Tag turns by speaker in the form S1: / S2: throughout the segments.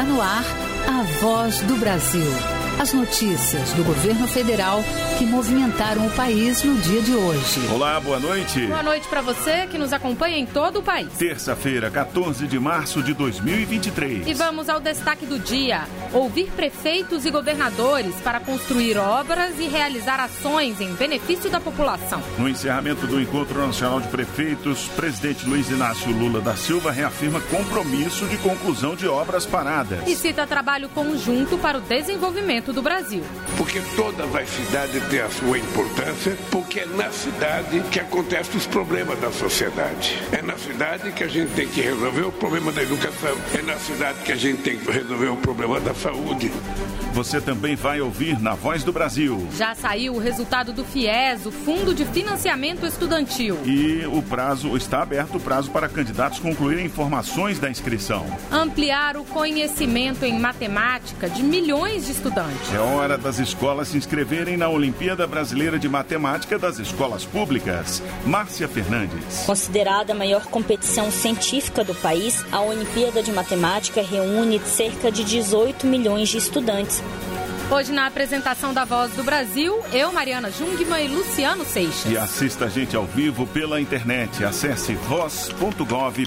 S1: Está no ar a Voz do Brasil. As notícias do governo federal que movimentaram o país no dia de hoje.
S2: Olá, boa noite.
S3: Boa noite para você que nos acompanha em todo o país.
S2: Terça-feira, 14 de março de 2023.
S3: E vamos ao destaque do dia. Ouvir prefeitos e governadores para construir obras e realizar ações em benefício da população.
S2: No encerramento do Encontro Nacional de Prefeitos, presidente Luiz Inácio Lula da Silva reafirma compromisso de conclusão de obras paradas.
S3: E cita trabalho conjunto para o desenvolvimento do Brasil.
S4: Porque todas as cidades têm a sua importância, porque é na cidade que acontecem os problemas da sociedade. É na cidade que a gente tem que resolver o problema da educação. É na cidade que a gente tem que resolver o problema da saúde.
S2: Você também vai ouvir na Voz do Brasil.
S3: Já saiu o resultado do FIES, o Fundo de Financiamento Estudantil.
S2: E está aberto o prazo para candidatos concluírem informações da inscrição.
S3: Ampliar o conhecimento em matemática de milhões de estudantes.
S2: É hora das escolas se inscreverem na Olimpíada Brasileira de Matemática das Escolas Públicas. Márcia Fernandes.
S5: Considerada a maior competição científica do país, a Olimpíada de Matemática reúne cerca de 18 milhões de estudantes.
S3: Hoje, na apresentação da Voz do Brasil, eu, Mariana Jungmann e Luciano Seixas.
S2: E assista a gente ao vivo pela internet. Acesse voz.gov.br.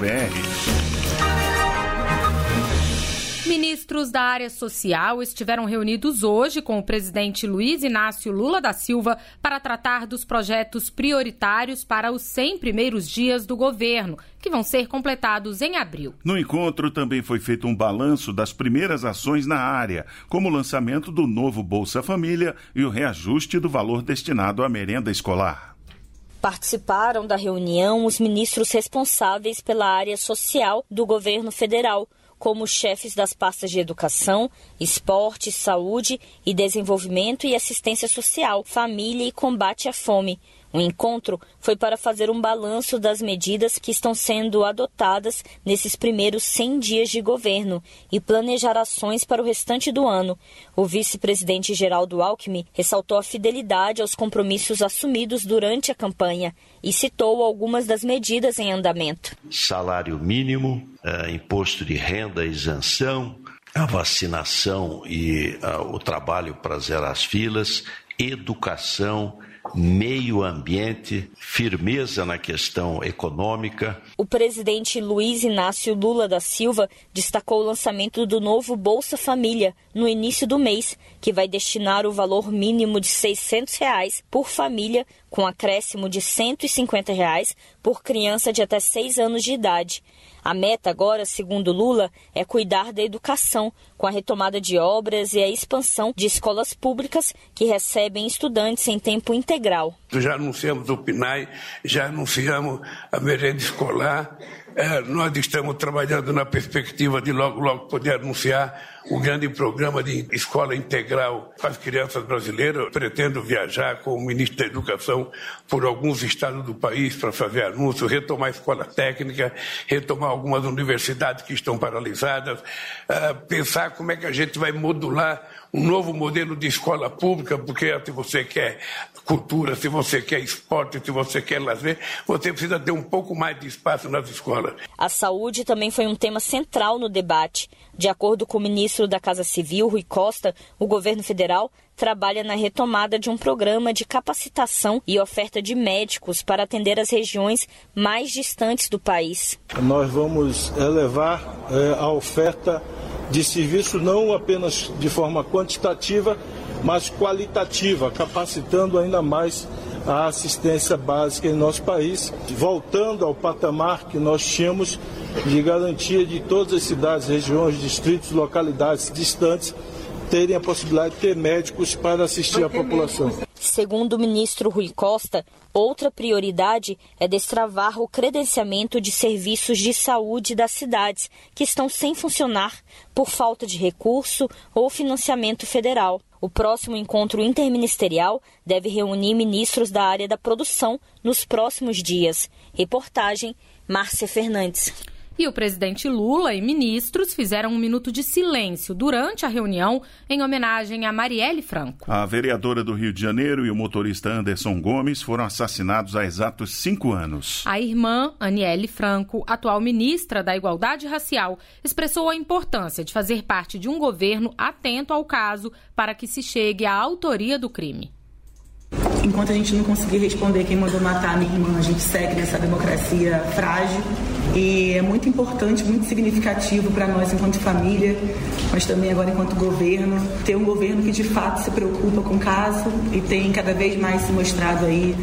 S3: Ministros da área social estiveram reunidos hoje com o presidente Luiz Inácio Lula da Silva para tratar dos projetos prioritários para os 100 primeiros dias do governo, que vão ser completados em abril.
S2: No encontro também foi feito um balanço das primeiras ações na área, como o lançamento do novo Bolsa Família e o reajuste do valor destinado à merenda escolar.
S5: Participaram da reunião os ministros responsáveis pela área social do governo federal, como chefes das pastas de educação, esporte, saúde e desenvolvimento e assistência social, família e combate à fome. O encontro foi para fazer um balanço das medidas que estão sendo adotadas nesses primeiros 100 dias de governo e planejar ações para o restante do ano. O vice-presidente Geraldo Alckmin ressaltou a fidelidade aos compromissos assumidos durante a campanha e citou algumas das medidas em andamento.
S6: Salário mínimo, imposto de renda, isenção, a vacinação e o trabalho para zerar as filas, educação, meio ambiente, firmeza na questão econômica.
S5: O presidente Luiz Inácio Lula da Silva destacou o lançamento do novo Bolsa Família no início do mês, que vai destinar o valor mínimo de R$ 600 por família, com acréscimo de R$ 150 por criança de até 6 anos de idade. A meta agora, segundo Lula, é cuidar da educação, com a retomada de obras e a expansão de escolas públicas que recebem estudantes em tempo integral.
S4: Já anunciamos o PNAE, já anunciamos a merenda escolar. Nós estamos trabalhando na perspectiva de logo poder anunciar o grande programa de escola integral para as crianças brasileiras. Eu pretendo viajar com o ministro da Educação por alguns estados do país para fazer anúncio, retomar a escola técnica, retomar algumas universidades que estão paralisadas, pensar como é que a gente vai modular um novo modelo de escola pública, porque se você quer cultura, se você quer esporte, se você quer lazer, você precisa ter um pouco mais de espaço nas escolas.
S5: A saúde também foi um tema central no debate. De acordo com o ministro da Casa Civil, Rui Costa, o governo federal trabalha na retomada de um programa de capacitação e oferta de médicos para atender as regiões mais distantes do país.
S7: Nós vamos elevar a oferta de serviço não apenas de forma quantitativa, mas qualitativa, capacitando ainda mais a assistência básica em nosso país, voltando ao patamar que nós tínhamos de garantia de todas as cidades, regiões, distritos, localidades distantes terem a possibilidade de ter médicos para assistir a população.
S5: Segundo o ministro Rui Costa, outra prioridade é destravar o credenciamento de serviços de saúde das cidades que estão sem funcionar por falta de recurso ou financiamento federal. O próximo encontro interministerial deve reunir ministros da área da produção nos próximos dias. Reportagem, Márcia Fernandes.
S3: E o presidente Lula e ministros fizeram um minuto de silêncio durante a reunião em homenagem a Marielle Franco.
S2: A vereadora do Rio de Janeiro e o motorista Anderson Gomes foram assassinados há exatos 5 anos.
S3: A irmã, Aniele Franco, atual ministra da Igualdade Racial, expressou a importância de fazer parte de um governo atento ao caso para que se chegue à autoria do crime.
S8: Enquanto a gente não conseguir responder quem mandou matar a minha irmã, a gente segue nessa democracia frágil. E é muito importante, muito significativo para nós enquanto família, mas também agora enquanto governo, ter um governo que de fato se preocupa com o caso e tem cada vez mais se mostrado aí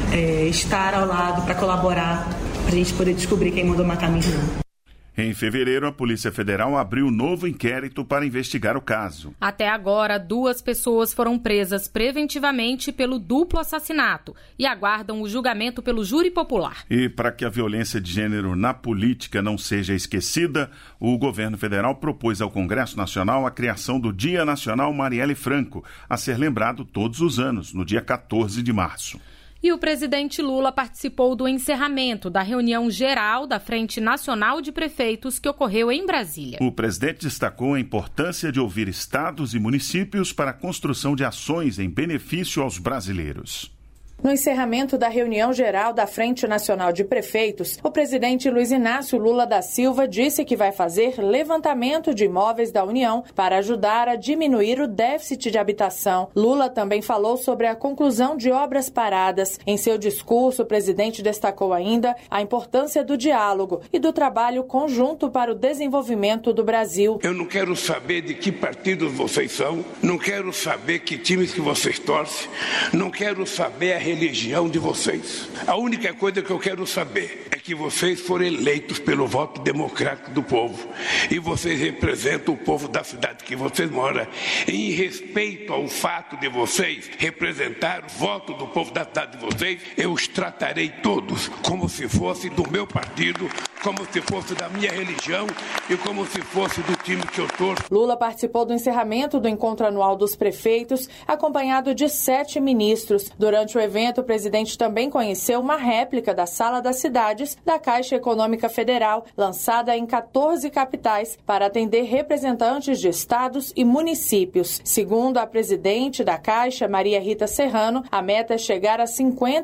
S8: estar ao lado para colaborar, para a gente poder descobrir quem mandou matar a minha irmã.
S2: Em fevereiro, a Polícia Federal abriu novo inquérito para investigar o caso.
S3: Até agora, 2 pessoas foram presas preventivamente pelo duplo assassinato e aguardam o julgamento pelo júri popular.
S2: E para que a violência de gênero na política não seja esquecida, o governo federal propôs ao Congresso Nacional a criação do Dia Nacional Marielle Franco, a ser lembrado todos os anos, no dia 14 de março.
S3: E o presidente Lula participou do encerramento da reunião geral da Frente Nacional de Prefeitos que ocorreu em Brasília.
S2: O presidente destacou a importância de ouvir estados e municípios para a construção de ações em benefício aos brasileiros.
S9: No encerramento da reunião geral da Frente Nacional de Prefeitos, o presidente Luiz Inácio Lula da Silva disse que vai fazer levantamento de imóveis da União para ajudar a diminuir o déficit de habitação. Lula também falou sobre a conclusão de obras paradas. Em seu discurso, o presidente destacou ainda a importância do diálogo e do trabalho conjunto para o desenvolvimento do Brasil.
S4: Eu não quero saber de que partido vocês são, não quero saber que times que vocês torcem, não quero saber a religião de vocês. A única coisa que eu quero saber é que vocês foram eleitos pelo voto democrático do povo e vocês representam o povo da cidade que vocês moram. Em respeito ao fato de vocês representar o voto do povo da cidade de vocês, eu os tratarei todos como se fosse do meu partido, como se fosse da minha religião e como se fosse do time que eu torço.
S9: Lula participou do encerramento do encontro anual dos prefeitos, acompanhado de 7 ministros. Durante o evento, o presidente também conheceu uma réplica da Sala das Cidades da Caixa Econômica Federal, lançada em 14 capitais, para atender representantes de estados e municípios. Segundo a presidente da Caixa, Maria Rita Serrano, a meta é chegar a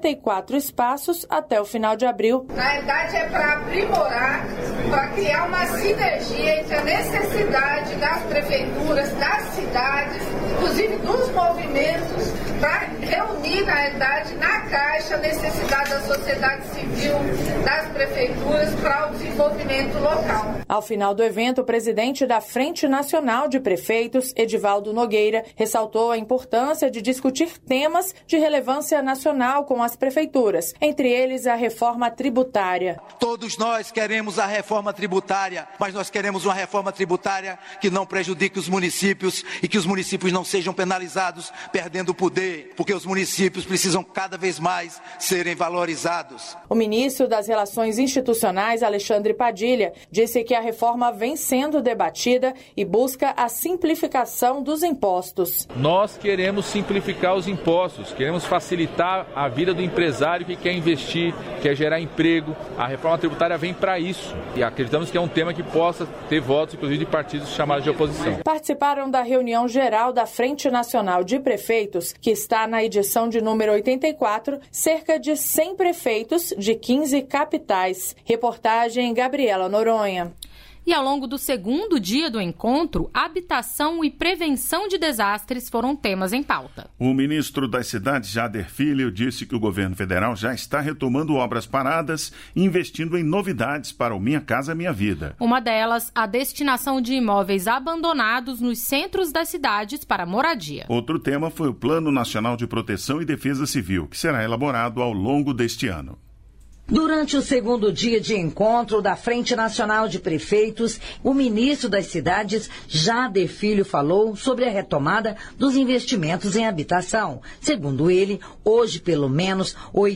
S9: 54 espaços até o final de abril.
S10: Na verdade, é para aprimorar, para criar uma sinergia entre a necessidade das prefeituras, das cidades, inclusive dos movimentos, para reunir, na verdade, na Caixa, a necessidade da sociedade civil, das prefeituras para o desenvolvimento local.
S9: Ao final do evento, o presidente da Frente Nacional de Prefeitos, Edivaldo Nogueira, ressaltou a importância de discutir temas de relevância nacional com as prefeituras, entre eles a reforma tributária.
S11: Todos nós queremos a reforma tributária, mas nós queremos uma reforma tributária que não prejudique os municípios e que os municípios não sejam penalizados, perdendo poder, porque os municípios precisam cada vez mais serem valorizados.
S9: O ministro das Relações Institucionais, Alexandre Padilha, disse que a reforma vem sendo debatida e busca a simplificação dos impostos.
S12: Nós queremos simplificar os impostos, queremos facilitar a vida do empresário que quer investir, quer gerar emprego. A reforma tributária vem para isso e acreditamos que é um tema que possa ter votos, inclusive de partidos chamados de oposição.
S9: Participaram da reunião geral da Frente Nacional de Prefeitos, que está na edição de número 84, cerca de 100 prefeitos de 15 capitais. Reportagem Gabriela Noronha.
S3: E ao longo do segundo dia do encontro, habitação e prevenção de desastres foram temas em pauta.
S2: O ministro das Cidades, Jader Filho, disse que o governo federal já está retomando obras paradas e investindo em novidades para o Minha Casa Minha Vida.
S3: Uma delas, a destinação de imóveis abandonados nos centros das cidades para moradia.
S2: Outro tema foi o Plano Nacional de Proteção e Defesa Civil, que será elaborado ao longo deste ano.
S13: Durante o segundo dia de encontro da Frente Nacional de Prefeitos, o ministro das Cidades, Jader Filho, falou sobre a retomada dos investimentos em habitação. Segundo ele, hoje pelo menos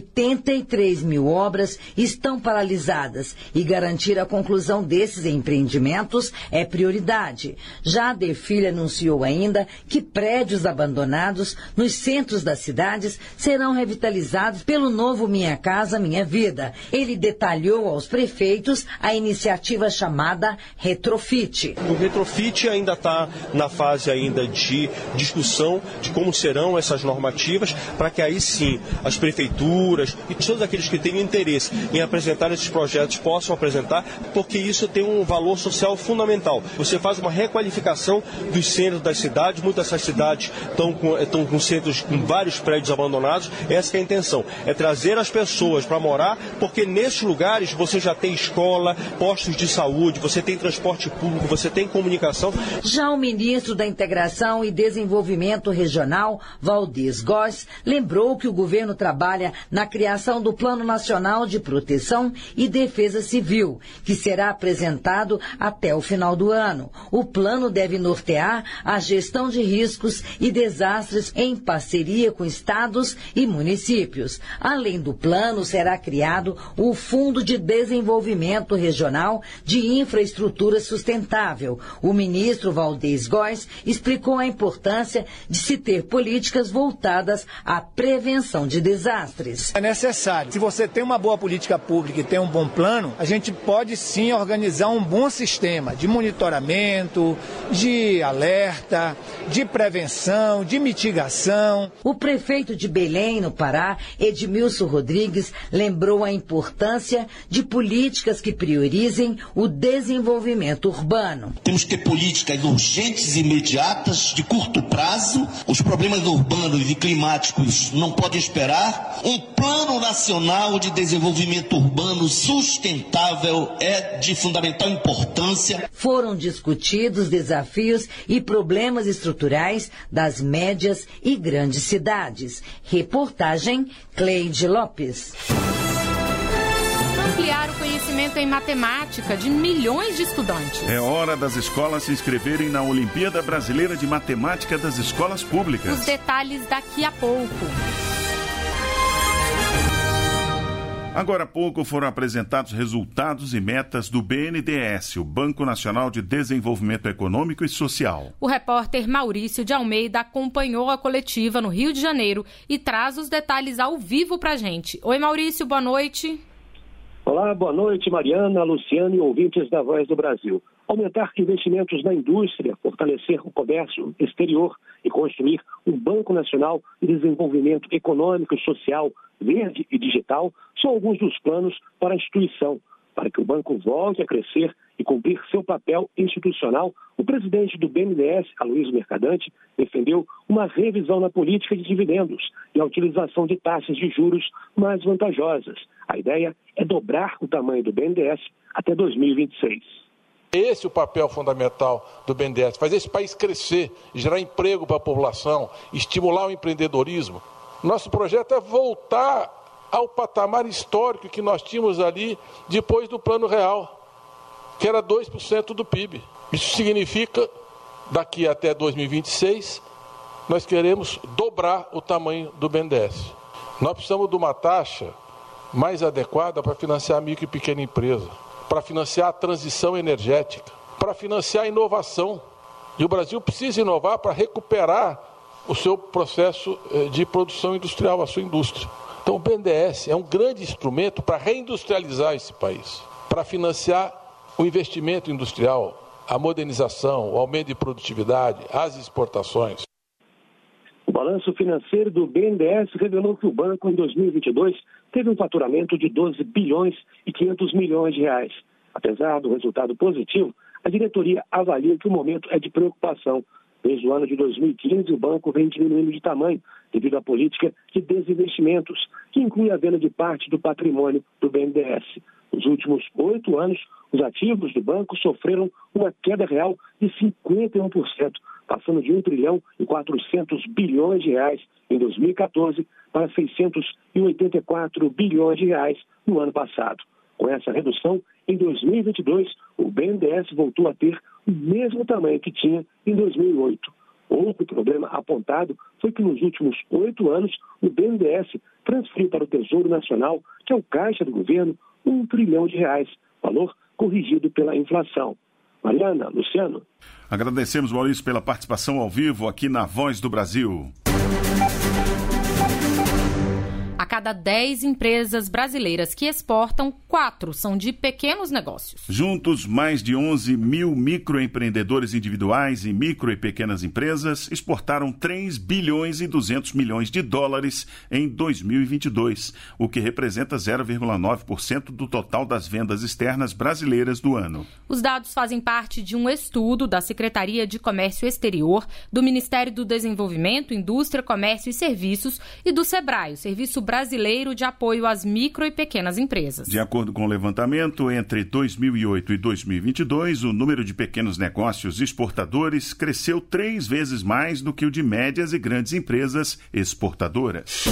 S13: 83 mil obras estão paralisadas e garantir a conclusão desses empreendimentos é prioridade. Jader Filho anunciou ainda que prédios abandonados nos centros das cidades serão revitalizados pelo novo Minha Casa Minha Vida. medida. Ele detalhou aos prefeitos a iniciativa chamada Retrofit.
S14: O Retrofit ainda está na fase ainda de discussão de como serão essas normativas, para que aí sim as prefeituras e todos aqueles que tenham interesse em apresentar esses projetos possam apresentar, porque isso tem um valor social fundamental. Você faz uma requalificação dos centros das cidades, muitas dessas cidades estão com centros com vários prédios abandonados. Essa é a intenção, é trazer as pessoas para morar, porque nesses lugares você já tem escola, postos de saúde, você tem transporte público, você tem comunicação.
S13: Já o ministro da Integração e Desenvolvimento Regional, Valdez Góes, lembrou que o governo trabalha na criação do Plano Nacional de Proteção e Defesa Civil, que será apresentado até o final do ano. O plano deve nortear a gestão de riscos e desastres em parceria com estados e municípios. Além do plano, será criado o Fundo de Desenvolvimento Regional de Infraestrutura Sustentável. O ministro Valdez Góes explicou a importância de se ter políticas voltadas à prevenção de desastres.
S15: É necessário. Se você tem uma boa política pública e tem um bom plano, a gente pode sim organizar um bom sistema de monitoramento, de alerta, de prevenção, de mitigação.
S13: O prefeito de Belém, no Pará, Edmilson Rodrigues, lembrou a importância de políticas que priorizem o desenvolvimento urbano.
S16: Temos que ter políticas urgentes e imediatas, de curto prazo. Os problemas urbanos e climáticos não podem esperar. Um plano nacional de desenvolvimento urbano sustentável é de fundamental importância.
S13: Foram discutidos desafios e problemas estruturais das médias e grandes cidades. Reportagem Cleide Lopes.
S3: Ampliar o conhecimento em matemática de milhões de estudantes.
S2: É hora das escolas se inscreverem na Olimpíada Brasileira de Matemática das Escolas Públicas.
S3: Os detalhes daqui a pouco.
S2: Agora há pouco foram apresentados resultados e metas do BNDES, o Banco Nacional de Desenvolvimento Econômico e Social.
S3: O repórter Maurício de Almeida acompanhou a coletiva no Rio de Janeiro e traz os detalhes ao vivo pra gente. Oi, Maurício, boa noite.
S17: Olá, boa noite, Mariana, Luciano e ouvintes da Voz do Brasil. Aumentar investimentos na indústria, fortalecer o comércio exterior e construir um Banco Nacional de Desenvolvimento Econômico e Social verde e digital são alguns dos planos para a instituição. Para que o banco volte a crescer e cumprir seu papel institucional, o presidente do BNDES, Aloysio Mercadante, defendeu uma revisão na política de dividendos e a utilização de taxas de juros mais vantajosas. A ideia é dobrar o tamanho do BNDES até 2026.
S18: Esse é o papel fundamental do BNDES, fazer esse país crescer, gerar emprego para a população, estimular o empreendedorismo. Nosso projeto é voltar ao patamar histórico que nós tínhamos ali depois do Plano Real, que era 2% do PIB. Isso significa, daqui até 2026, nós queremos dobrar o tamanho do BNDES. Nós precisamos de uma taxa mais adequada para financiar a micro e pequena empresa, para financiar a transição energética, para financiar a inovação. E o Brasil precisa inovar para recuperar o seu processo de produção industrial, a sua indústria. Então o BNDES é um grande instrumento para reindustrializar esse país, para financiar o investimento industrial, a modernização, o aumento de produtividade, as exportações.
S17: O balanço financeiro do BNDES revelou que o banco, em 2022, teve um faturamento de 12 bilhões e 500 milhões de reais. Apesar do resultado positivo, a diretoria avalia que o momento é de preocupação. Desde o ano de 2015, o banco vem diminuindo de tamanho devido à política de desinvestimentos, que inclui a venda de parte do patrimônio do BNDES. Nos últimos 8 anos, os ativos do banco sofreram uma queda real de 51%, passando de 1 trilhão e 400 bilhões de reais em 2014 para 684 bilhões de reais no ano passado. Com essa redução, em 2022, o BNDES voltou a ter o mesmo tamanho que tinha em 2008. Outro problema apontado foi que nos últimos 8 anos, o BNDES transferiu para o Tesouro Nacional, que é o caixa do governo, 1 trilhão de reais, valor corrigido pela inflação. Mariana, Luciano.
S2: Agradecemos, Maurício, pela participação ao vivo aqui na Voz do Brasil.
S3: A cada 10 empresas brasileiras que exportam, 4 são de pequenos negócios.
S2: Juntos, mais de 11 mil microempreendedores individuais e micro e pequenas empresas exportaram 3 bilhões e 200 milhões de dólares em 2022, o que representa 0,9% do total das vendas externas brasileiras do ano.
S3: Os dados fazem parte de um estudo da Secretaria de Comércio Exterior, do Ministério do Desenvolvimento, Indústria, Comércio e Serviços e do SEBRAE, o Serviço Brasileiro de Apoio às Micro e Pequenas Empresas.
S2: De acordo com o levantamento, entre 2008 e 2022, o número de pequenos negócios exportadores cresceu 3 vezes mais do que o de médias e grandes empresas exportadoras.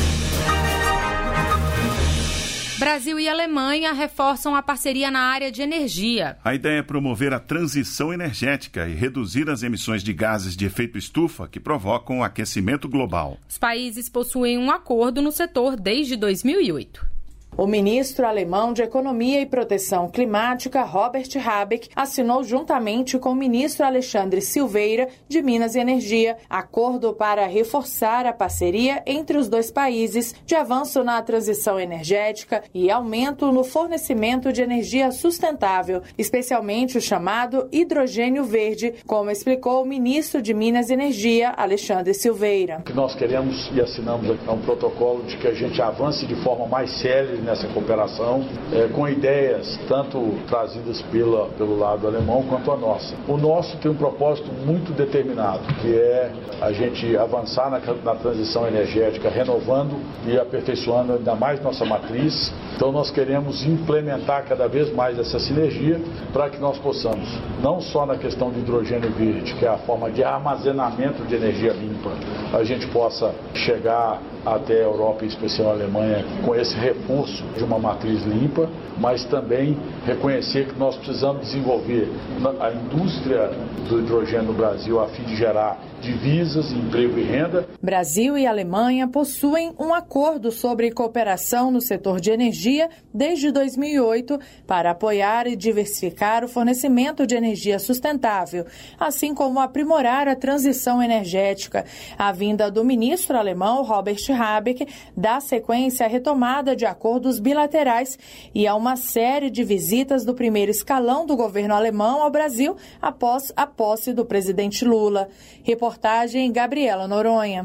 S3: Brasil e Alemanha reforçam a parceria na área de energia.
S2: A ideia é promover a transição energética e reduzir as emissões de gases de efeito estufa que provocam o aquecimento global.
S3: Os países possuem um acordo no setor desde 2008.
S9: O ministro alemão de Economia e Proteção Climática, Robert Habeck, assinou juntamente com o ministro Alexandre Silveira, de Minas e Energia, acordo para reforçar a parceria entre os dois países de avanço na transição energética e aumento no fornecimento de energia sustentável, especialmente o chamado hidrogênio verde, como explicou o ministro de Minas e Energia, Alexandre Silveira.
S19: O que nós queremos e assinamos aqui é um protocolo de que a gente avance de forma mais célere nessa cooperação, com ideias tanto trazidas pelo lado alemão quanto a nossa. O nosso tem um propósito muito determinado, que é a gente avançar na transição energética, renovando e aperfeiçoando ainda mais nossa matriz. Então nós queremos implementar cada vez mais essa sinergia para que nós possamos, não só na questão do hidrogênio verde, que é a forma de armazenamento de energia limpa, a gente possa chegar até a Europa, em especial a Alemanha, com esse reforço de uma matriz limpa, mas também reconhecer que nós precisamos desenvolver a indústria do hidrogênio no Brasil a fim de gerar divisas, emprego e renda.
S9: Brasil e Alemanha possuem um acordo sobre cooperação no setor de energia desde 2008 para apoiar e diversificar o fornecimento de energia sustentável, assim como aprimorar a transição energética. A vinda do ministro alemão Robert Habeck dá sequência à retomada de acordos bilaterais e a uma série de visitas do primeiro escalão do governo alemão ao Brasil após a posse do presidente Lula. Reportagem Gabriela Noronha.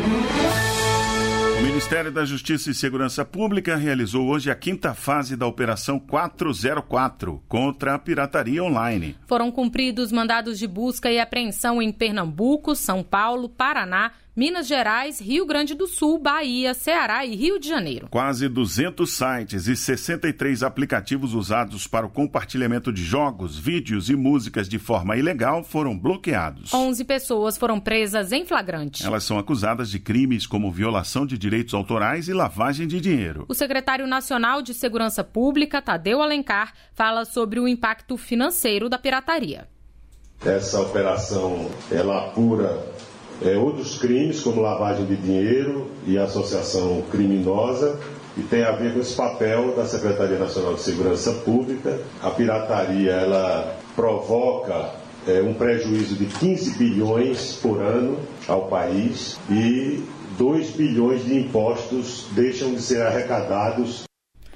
S2: O Ministério da Justiça e Segurança Pública realizou hoje a 5ª fase da Operação 404 contra a pirataria online.
S3: Foram cumpridos mandados de busca e apreensão em Pernambuco, São Paulo, Paraná, Minas Gerais, Rio Grande do Sul, Bahia, Ceará e Rio de Janeiro.
S2: Quase 200 sites e 63 aplicativos usados para o compartilhamento de jogos, vídeos e músicas de forma ilegal foram bloqueados.
S3: 11 pessoas foram presas em flagrante.
S2: Elas são acusadas de crimes como violação de direitos autorais e lavagem de dinheiro.
S3: O secretário nacional de Segurança Pública, Tadeu Alencar, fala sobre o impacto financeiro da pirataria.
S20: Essa operação, ela apura outros crimes, como lavagem de dinheiro e associação criminosa, e tem a ver com esse papel da Secretaria Nacional de Segurança Pública. A pirataria, ela provoca um prejuízo de 15 bilhões por ano ao país
S2: e 2 bilhões de impostos deixam de ser arrecadados.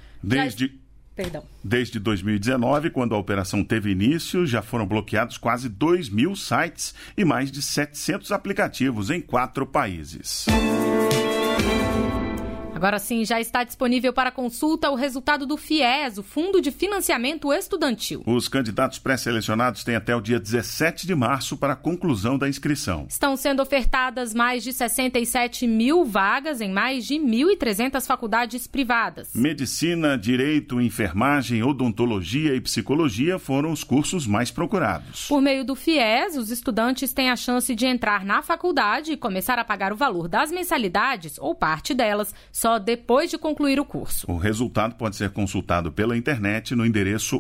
S2: Desde 2019, quando a operação teve início, já foram bloqueados quase 2.000 sites e mais de 700 aplicativos em 4 países.
S3: Agora sim, já está disponível para consulta o resultado do FIES, o Fundo de Financiamento Estudantil.
S2: Os candidatos pré-selecionados têm até o dia 17 de março para a conclusão da inscrição.
S3: Estão sendo ofertadas mais de 67 mil vagas em mais de 1.300 faculdades privadas.
S2: Medicina, Direito, Enfermagem, Odontologia e Psicologia foram os cursos mais procurados.
S3: Por meio do FIES, os estudantes têm a chance de entrar na faculdade e começar a pagar o valor das mensalidades ou parte delas só depois de concluir o curso.
S2: O resultado pode ser consultado pela internet no endereço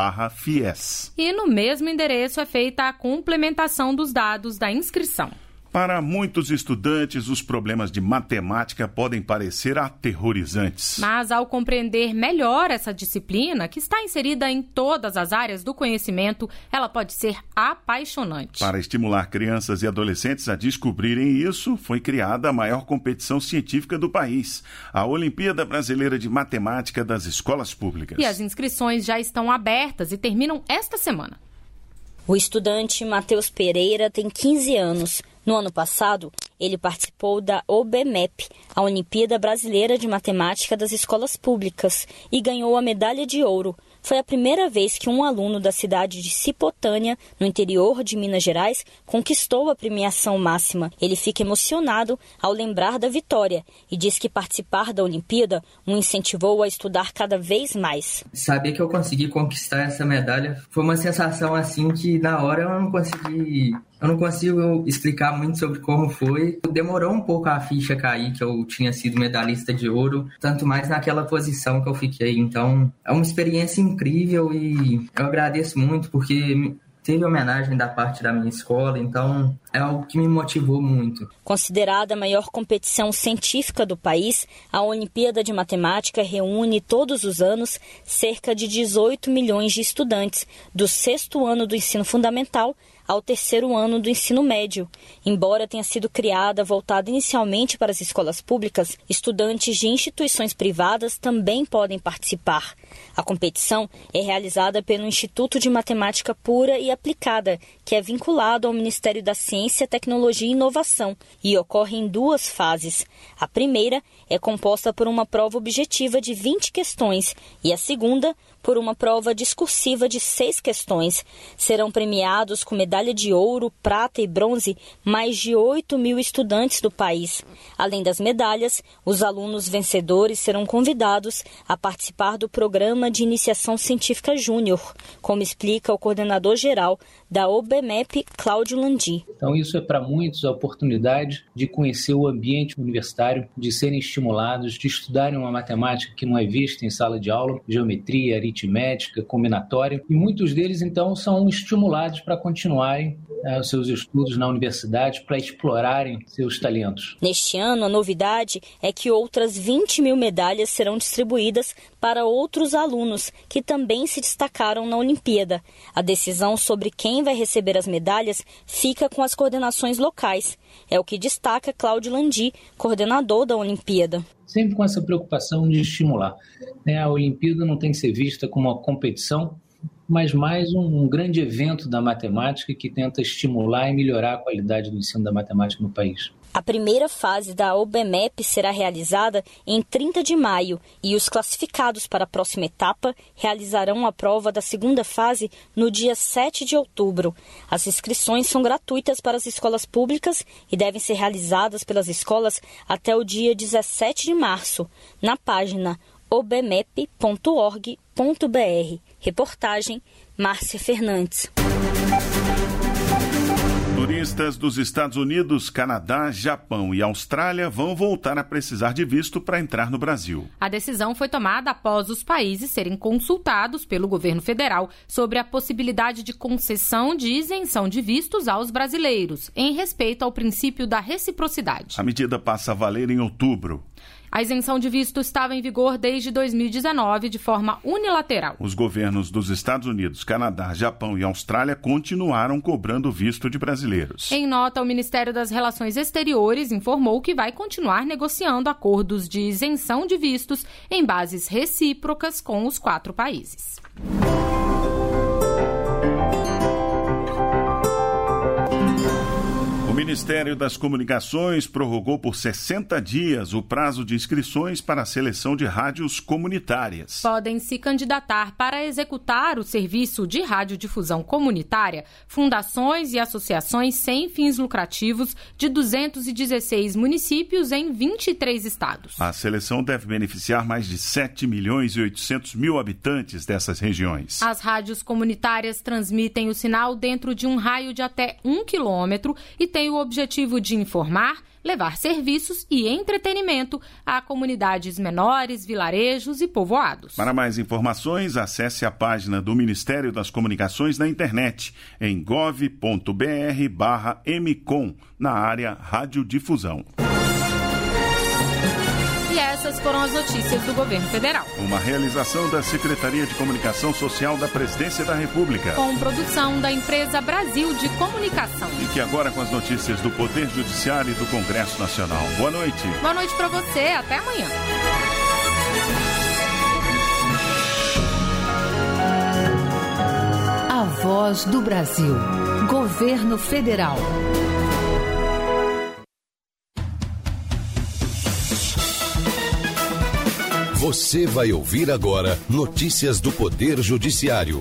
S2: acessounico.mec.gov.br/FIES.
S3: E no mesmo endereço é feita a complementação dos dados da inscrição.
S2: Para muitos estudantes, os problemas de matemática podem parecer aterrorizantes.
S3: Mas ao compreender melhor essa disciplina, que está inserida em todas as áreas do conhecimento, ela pode ser apaixonante.
S2: Para estimular crianças e adolescentes a descobrirem isso, foi criada a maior competição científica do país, a Olimpíada Brasileira de Matemática das Escolas Públicas.
S3: E as inscrições já estão abertas e terminam esta semana.
S5: O estudante Matheus Pereira tem 15 anos. No ano passado, ele participou da OBMEP, a Olimpíada Brasileira de Matemática das Escolas Públicas, e ganhou a medalha de ouro. Foi a primeira vez que um aluno da cidade de Cipotânea, no interior de Minas Gerais, conquistou a premiação máxima. Ele fica emocionado ao lembrar da vitória e diz que participar da Olimpíada o incentivou a estudar cada vez mais.
S21: Saber que eu consegui conquistar essa medalha foi uma sensação assim que na hora eu não consigo explicar muito sobre como foi. Demorou um pouco a ficha cair que eu tinha sido medalhista de ouro, tanto mais naquela posição que eu fiquei. Então, é uma experiência incrível e eu agradeço muito porque teve homenagem da parte da minha escola, então é algo que me motivou muito.
S5: Considerada a maior competição científica do país, a Olimpíada de Matemática reúne todos os anos cerca de 18 milhões de estudantes, do 6º ano do ensino fundamental ao 3º ano do ensino médio. Embora tenha sido criada voltada inicialmente para as escolas públicas, estudantes de instituições privadas também podem participar. A competição é realizada pelo Instituto de Matemática Pura e Aplicada, que é vinculado ao Ministério da Ciência, Tecnologia e Inovação, e ocorre em 2 fases. A primeira é composta por uma prova objetiva de 20 questões e a segunda por uma prova discursiva de 6 questões. Serão premiados com medalha de ouro, prata e bronze mais de 8 mil estudantes do país. Além das medalhas, os alunos vencedores serão convidados a participar do Programa de Iniciação Científica Júnior, como explica o coordenador-geral da OBMEP, Cláudio Landi.
S22: Então isso é para muitos a oportunidade de conhecer o ambiente universitário, de serem estimulados, de estudarem uma matemática que não é vista em sala de aula, geometria, aritmética, combinatória, e muitos deles então são estimulados para continuarem os seus estudos na universidade, para explorarem seus talentos.
S5: Neste ano, a novidade é que outras 20 mil medalhas serão distribuídas para outros alunos que também se destacaram na Olimpíada. A decisão sobre quem vai receber as medalhas fica com as coordenações locais. É o que destaca Cláudio Landi, coordenador da Olimpíada.
S22: Sempre com essa preocupação de estimular. A Olimpíada não tem que ser vista como uma competição, mas mais um grande evento da matemática que tenta estimular e melhorar a qualidade do ensino da matemática no país.
S5: A primeira fase da OBMEP será realizada em 30 de maio e os classificados para a próxima etapa realizarão a prova da segunda fase no dia 7 de outubro. As inscrições são gratuitas para as escolas públicas e devem ser realizadas pelas escolas até o dia 17 de março, na página obmep.org.br. Reportagem Márcia Fernandes.
S2: Turistas dos Estados Unidos, Canadá, Japão e Austrália vão voltar a precisar de visto para entrar no Brasil.
S3: A decisão foi tomada após os países serem consultados pelo governo federal sobre a possibilidade de concessão de isenção de vistos aos brasileiros, em respeito ao princípio da reciprocidade.
S2: A medida passa a valer em outubro.
S3: A isenção de visto estava em vigor desde 2019 de forma unilateral.
S2: Os governos dos Estados Unidos, Canadá, Japão e Austrália continuaram cobrando visto de brasileiros.
S3: Em nota, o Ministério das Relações Exteriores informou que vai continuar negociando acordos de isenção de vistos em bases recíprocas com os 4 países.
S2: O Ministério das Comunicações prorrogou por 60 dias o prazo de inscrições para a seleção de rádios comunitárias.
S3: Podem se candidatar para executar o serviço de radiodifusão comunitária fundações e associações sem fins lucrativos de 216 municípios em 23 estados.
S2: A seleção deve beneficiar mais de 7 milhões e 800 mil habitantes dessas regiões.
S3: As rádios comunitárias transmitem o sinal dentro de um raio de até 1 quilômetro e têm o o objetivo de informar, levar serviços e entretenimento a comunidades menores, vilarejos e povoados.
S2: Para mais informações, acesse a página do Ministério das Comunicações na internet, em gov.br/mcom, na área radiodifusão.
S3: E essas foram as notícias do Governo Federal.
S2: Uma realização da Secretaria de Comunicação Social da Presidência da República.
S3: Com produção da empresa Brasil de Comunicação.
S2: Fique agora com as notícias do Poder Judiciário e do Congresso Nacional. Boa noite.
S3: Boa noite para você. Até amanhã.
S1: A Voz do Brasil. Governo Federal.
S6: Você vai ouvir agora notícias do Poder Judiciário.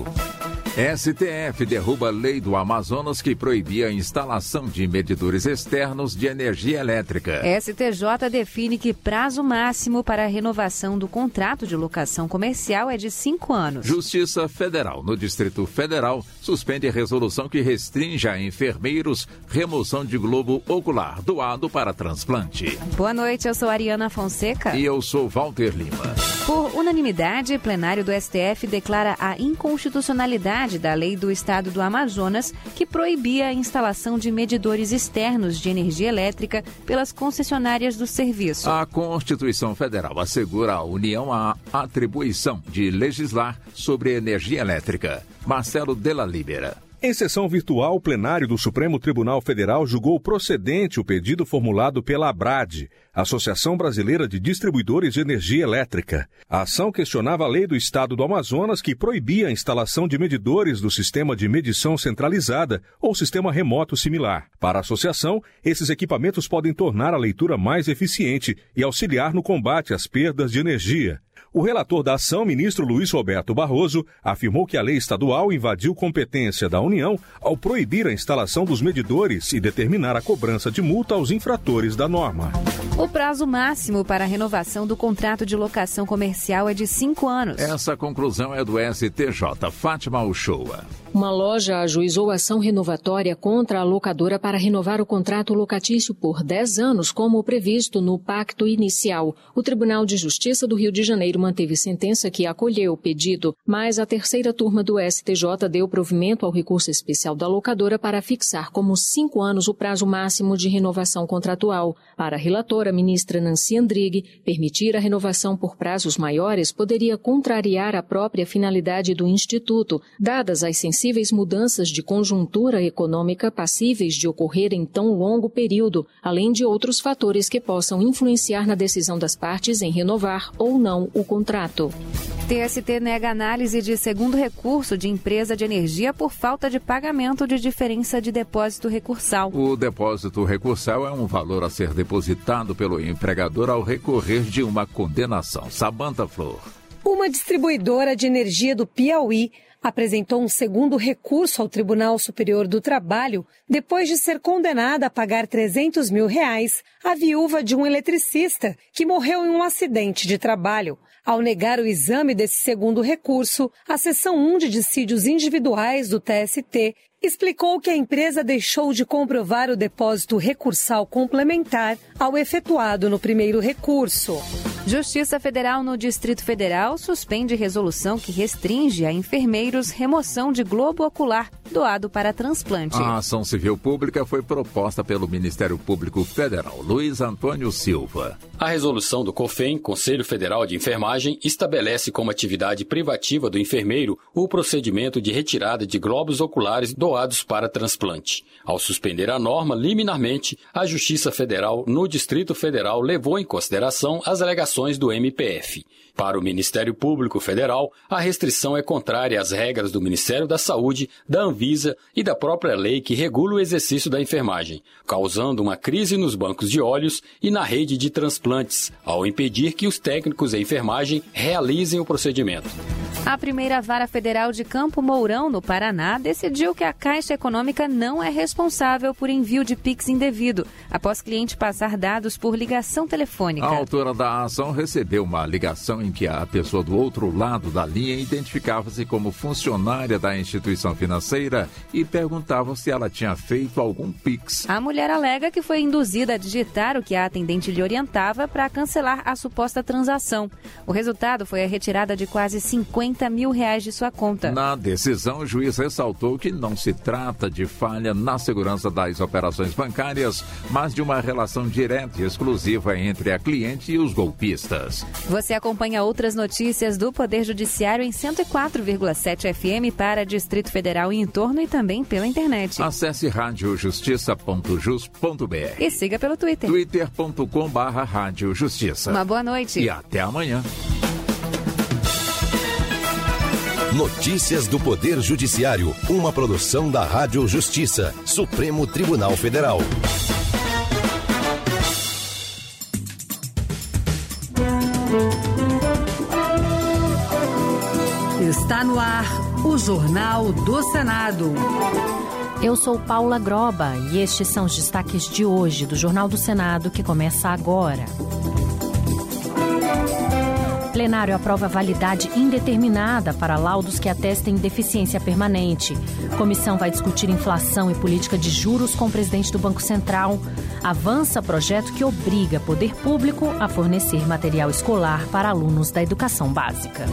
S23: STF derruba a lei do Amazonas que proibia a instalação de medidores externos de energia elétrica.
S24: STJ define que prazo máximo para a renovação do contrato de locação comercial é de 5 anos.
S23: Justiça Federal, no Distrito Federal, suspende a resolução que restringe a enfermeiros remoção de globo ocular doado para transplante.
S24: Boa noite, eu sou Ariana Fonseca.
S23: E eu sou Walter Lima.
S24: Por unanimidade, o plenário do STF declara a inconstitucionalidade da lei do Estado do Amazonas, que proibia a instalação de medidores externos de energia elétrica pelas concessionárias do serviço.
S23: A Constituição Federal assegura à União a atribuição de legislar sobre energia elétrica. Marcelo Della Libera.
S25: Em sessão virtual, o plenário do Supremo Tribunal Federal julgou procedente o pedido formulado pela ABRAD, Associação Brasileira de Distribuidores de Energia Elétrica. A ação questionava a lei do Estado do Amazonas que proibia a instalação de medidores do sistema de medição centralizada ou sistema remoto similar. Para a associação, esses equipamentos podem tornar a leitura mais eficiente e auxiliar no combate às perdas de energia. O relator da ação, ministro Luiz Roberto Barroso, afirmou que a lei estadual invadiu competência da União ao proibir a instalação dos medidores e determinar a cobrança de multa aos infratores da norma.
S24: O prazo máximo para a renovação do contrato de locação comercial é de 5 anos.
S23: Essa conclusão é do STJ. Fátima Uchoa.
S26: Uma loja ajuizou ação renovatória contra a locadora para renovar o contrato locatício por 10 anos, como previsto no pacto inicial. O Tribunal de Justiça do Rio de Janeiro manteve sentença que acolheu o pedido, mas a terceira turma do STJ deu provimento ao recurso especial da locadora para fixar como 5 anos o prazo máximo de renovação contratual. Para a relatora, ministra Nancy Andrighi, permitir a renovação por prazos maiores poderia contrariar a própria finalidade do Instituto, dadas as sensíveis mudanças de conjuntura econômica passíveis de ocorrer em tão longo período, além de outros fatores que possam influenciar na decisão das partes em renovar ou não o contrato.
S24: TST nega análise de segundo recurso de empresa de energia por falta de pagamento de diferença de depósito recursal.
S23: O depósito recursal é um valor a ser depositado pelo empregador ao recorrer de uma condenação. Samantha Flor.
S27: Uma distribuidora de energia do Piauí apresentou um segundo recurso ao Tribunal Superior do Trabalho depois de ser condenada a pagar R$300 mil à viúva de um eletricista que morreu em um acidente de trabalho. Ao negar o exame desse segundo recurso, a Seção 1 de Dissídios Individuais do TST explicou que a empresa deixou de comprovar o depósito recursal complementar ao efetuado no primeiro recurso.
S24: Justiça Federal no Distrito Federal suspende resolução que restringe a enfermeiros remoção de globo ocular doado para transplante.
S23: A ação civil pública foi proposta pelo Ministério Público Federal, Luiz Antônio Silva.
S28: A resolução do COFEN, Conselho Federal de Enfermagem, estabelece como atividade privativa do enfermeiro o procedimento de retirada de globos oculares doados para transplante. Ao suspender a norma liminarmente, a Justiça Federal no Distrito Federal levou em consideração as alegações do MPF. Para o Ministério Público Federal, a restrição é contrária às regras do Ministério da Saúde, da Anvisa e da própria lei que regula o exercício da enfermagem, causando uma crise nos bancos de olhos e na rede de transplantes, ao impedir que os técnicos em enfermagem realizem o procedimento.
S24: A primeira vara federal de Campo Mourão, no Paraná, decidiu que a Caixa Econômica não é responsável por envio de Pix indevido, após cliente passar dados por ligação telefônica.
S23: A autora da ação recebeu uma ligação em que a pessoa do outro lado da linha identificava-se como funcionária da instituição financeira e perguntava se ela tinha feito algum Pix.
S24: A mulher alega que foi induzida a digitar o que a atendente lhe orientava para cancelar a suposta transação. O resultado foi a retirada de quase R$50 mil de sua conta.
S23: Na decisão, o juiz ressaltou que não se trata de falha na segurança das operações bancárias, mas de uma relação direta e exclusiva entre a cliente e os golpistas.
S24: Você acompanha outras notícias do Poder Judiciário em 104,7 FM para Distrito Federal e entorno e também pela internet.
S23: Acesse radiojustiça.jus.br
S24: e siga pelo Twitter.
S23: twitter.com/radiojustiça.
S24: Uma boa noite.
S23: E até amanhã.
S6: Notícias do Poder Judiciário, uma produção da Rádio Justiça, Supremo Tribunal Federal.
S4: Está no ar o Jornal do Senado.
S1: Eu sou Paula Groba e estes são os destaques de hoje do Jornal do Senado, que começa agora. Plenário aprova validade indeterminada para laudos que atestem deficiência permanente. Comissão vai discutir inflação e política de juros com o presidente do Banco Central. Avança projeto que obriga poder público a fornecer material escolar para alunos da educação básica.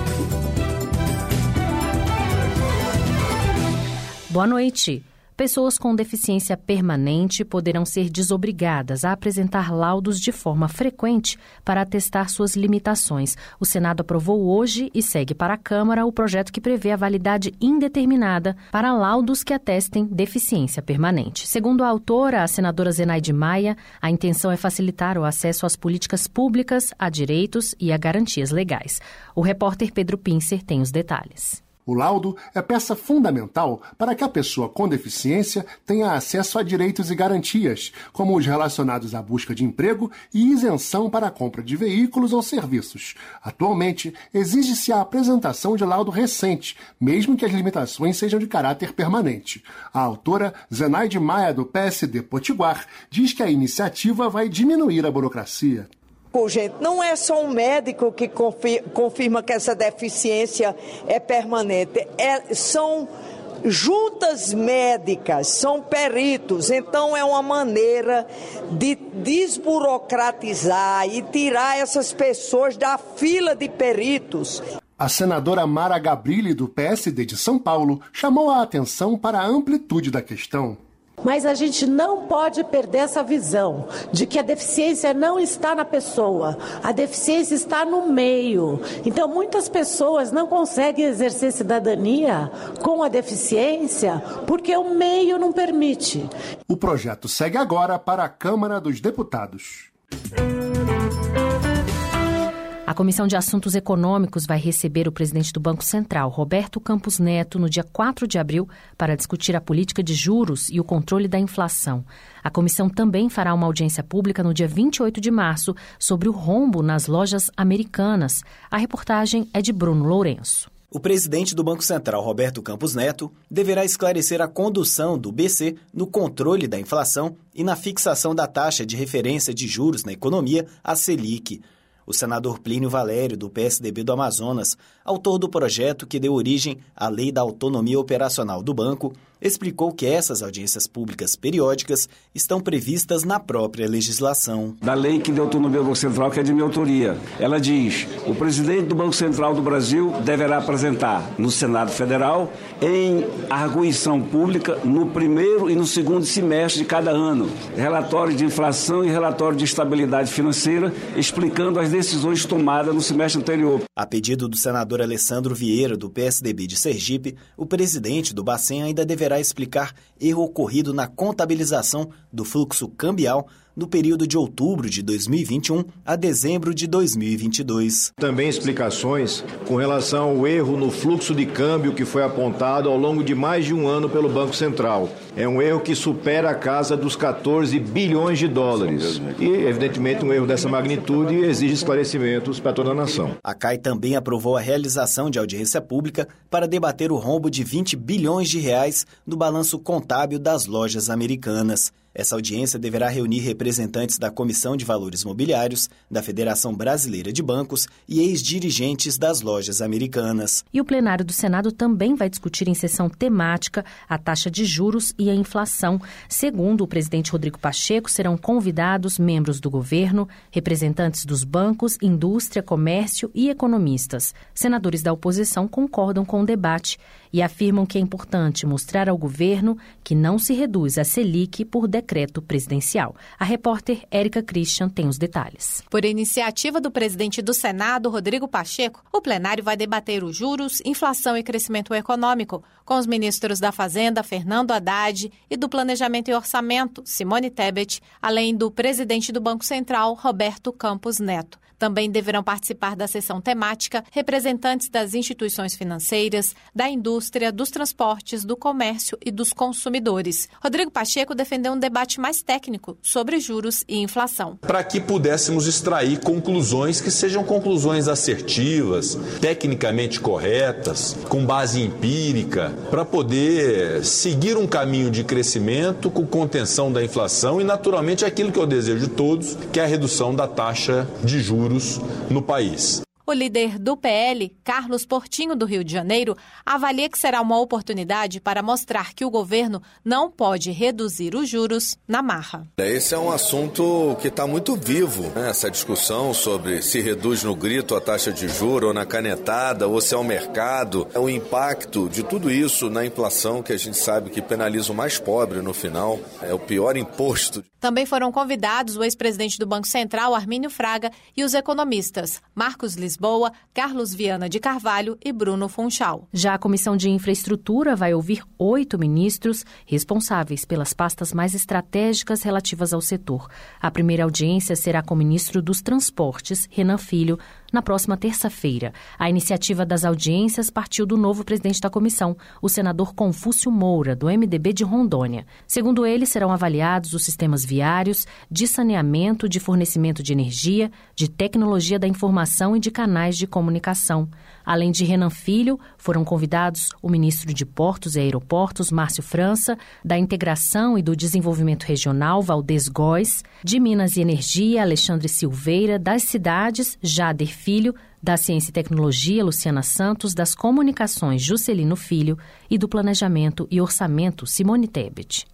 S1: Boa noite. Pessoas com deficiência permanente poderão ser desobrigadas a apresentar laudos de forma frequente para atestar suas limitações. O Senado aprovou hoje e segue para a Câmara o projeto que prevê a validade indeterminada para laudos que atestem deficiência permanente. Segundo a autora, a senadora Zenaide Maia, a intenção é facilitar o acesso às políticas públicas, a direitos e a garantias legais. O repórter Pedro Pincer tem os detalhes.
S7: O laudo é peça fundamental para que a pessoa com deficiência tenha acesso a direitos e garantias, como os relacionados à busca de emprego e isenção para a compra de veículos ou serviços. Atualmente, exige-se a apresentação de laudo recente, mesmo que as limitações sejam de caráter permanente. A autora, Zenaide Maia, do PSD Potiguar, diz que a iniciativa vai diminuir a burocracia.
S8: Gente, não é só um médico que confirma que essa deficiência é permanente, são juntas médicas, são peritos, então é uma maneira de desburocratizar e tirar essas pessoas da fila de peritos.
S7: A senadora Mara Gabrilli, do PSD de São Paulo, chamou a atenção para a amplitude da questão.
S10: Mas a gente não pode perder essa visão de que a deficiência não está na pessoa, a deficiência está no meio. Então, muitas pessoas não conseguem exercer cidadania com a deficiência porque o meio não permite.
S7: O projeto segue agora para a Câmara dos Deputados.
S1: A Comissão de Assuntos Econômicos vai receber o presidente do Banco Central, Roberto Campos Neto, no dia 4 de abril, para discutir a política de juros e o controle da inflação. A comissão também fará uma audiência pública no dia 28 de março sobre o rombo nas lojas americanas. A reportagem é de Bruno Lourenço.
S11: O presidente do Banco Central, Roberto Campos Neto, deverá esclarecer a condução do BC no controle da inflação e na fixação da taxa de referência de juros na economia, a Selic. O senador Plínio Valério, do PSDB do Amazonas, autor do projeto que deu origem à Lei da Autonomia Operacional do Banco, explicou que essas audiências públicas periódicas estão previstas na própria legislação.
S12: Da lei que deu autonomia ao Banco Central, que é de minha autoria. Ela diz: o presidente do Banco Central do Brasil deverá apresentar no Senado Federal, em arguição pública, no primeiro e no segundo semestre de cada ano, relatório de inflação e relatório de estabilidade financeira, explicando as decisões tomadas no semestre anterior.
S11: A pedido do senador Alessandro Vieira, do PSDB de Sergipe, o presidente do Bacen ainda deverá explicar erro ocorrido na contabilização do fluxo cambial no período de outubro de 2021 a dezembro de 2022.
S9: Também explicações com relação ao erro no fluxo de câmbio que foi apontado ao longo de mais de um ano pelo Banco Central. É um erro que supera a casa dos 14 bilhões de dólares. E, evidentemente, um erro dessa magnitude exige esclarecimentos para toda a nação.
S11: A CAI também aprovou a realização de audiência pública para debater o rombo de 20 bilhões de reais no balanço contábil das lojas americanas. Essa audiência deverá reunir representantes da Comissão de Valores Mobiliários, da Federação Brasileira de Bancos e ex-dirigentes das lojas americanas.
S1: E o plenário do Senado também vai discutir em sessão temática a taxa de juros e a inflação. Segundo o presidente Rodrigo Pacheco, serão convidados membros do governo, representantes dos bancos, indústria, comércio e economistas. Senadores da oposição concordam com o debate e afirmam que é importante mostrar ao governo que não se reduz a Selic por decreto presidencial. A repórter Érica Christian tem os detalhes.
S13: Por iniciativa do presidente do Senado, Rodrigo Pacheco, o plenário vai debater os juros, inflação e crescimento econômico, com os ministros da Fazenda, Fernando Haddad, e do Planejamento e Orçamento, Simone Tebet, além do presidente do Banco Central, Roberto Campos Neto. Também deverão participar da sessão temática representantes das instituições financeiras, da indústria, dos transportes, do comércio e dos consumidores. Rodrigo Pacheco defendeu um debate mais técnico sobre juros e inflação.
S14: Para que pudéssemos extrair conclusões que sejam conclusões assertivas, tecnicamente corretas, com base empírica, para poder seguir um caminho de crescimento com contenção da inflação e, naturalmente, aquilo que eu desejo de todos, que é a redução da taxa de juros no país.
S13: O líder do PL, Carlos Portinho, do Rio de Janeiro, avalia que será uma oportunidade para mostrar que o governo não pode reduzir os juros na marra.
S15: Esse é um assunto que está muito vivo, né? Essa discussão sobre se reduz no grito a taxa de juros ou na canetada, ou se é o mercado. O impacto de tudo isso na inflação, que a gente sabe que penaliza o mais pobre no final, é o pior imposto.
S13: Também foram convidados o ex-presidente do Banco Central, Armínio Fraga, e os economistas Marcos Lisboa, Carlos Viana de Carvalho e Bruno Funchal.
S1: Já a Comissão de Infraestrutura vai ouvir 8 ministros responsáveis pelas pastas mais estratégicas relativas ao setor. A primeira audiência será com o ministro dos Transportes, Renan Filho, na próxima terça-feira. A iniciativa das audiências partiu do novo presidente da comissão, o senador Confúcio Moura, do MDB de Rondônia. Segundo ele, serão avaliados os sistemas viários, de saneamento, de fornecimento de energia, de tecnologia da informação e de canais de comunicação. Além de Renan Filho, foram convidados o ministro de Portos e Aeroportos, Márcio França, da Integração e do Desenvolvimento Regional, Valdez Góes, de Minas e Energia, Alexandre Silveira, das Cidades, Jader Filho, da Ciência e Tecnologia, Luciana Santos, das Comunicações, Juscelino Filho e do Planejamento e Orçamento, Simone Tebet.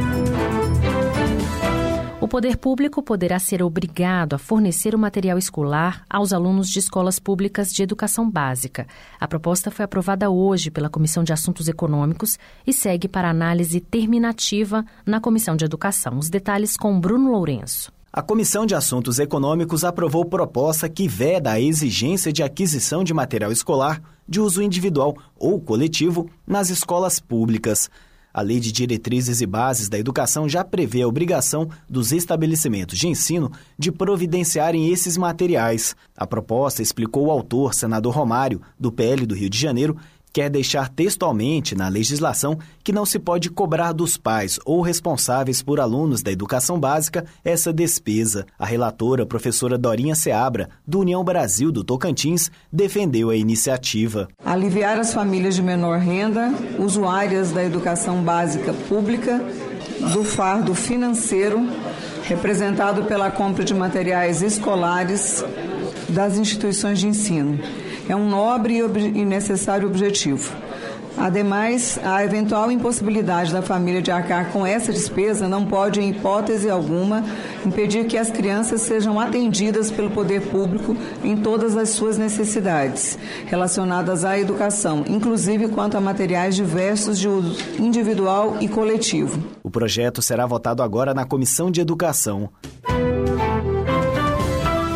S1: O poder público poderá ser obrigado a fornecer o material escolar aos alunos de escolas públicas de educação básica. A proposta foi aprovada hoje pela Comissão de Assuntos Econômicos e segue para análise terminativa na Comissão de Educação. Os detalhes com Bruno Lourenço.
S11: A Comissão de Assuntos Econômicos aprovou proposta que veda a exigência de aquisição de material escolar de uso individual ou coletivo nas escolas públicas. A Lei de Diretrizes e Bases da Educação já prevê a obrigação dos estabelecimentos de ensino de providenciarem esses materiais. A proposta, explicou o autor, senador Romário, do PL do Rio de Janeiro, quer deixar textualmente na legislação que não se pode cobrar dos pais ou responsáveis por alunos da educação básica essa despesa. A relatora, professora Dorinha Seabra, do União Brasil do Tocantins, defendeu a iniciativa.
S16: Aliviar as famílias de menor renda, usuárias da educação básica pública, do fardo financeiro representado pela compra de materiais escolares das instituições de ensino. É um nobre e necessário objetivo. Ademais, a eventual impossibilidade da família de arcar com essa despesa não pode, em hipótese alguma, impedir que as crianças sejam atendidas pelo poder público em todas as suas necessidades relacionadas à educação, inclusive quanto a materiais diversos de uso individual e coletivo.
S11: O projeto será votado agora na Comissão de Educação.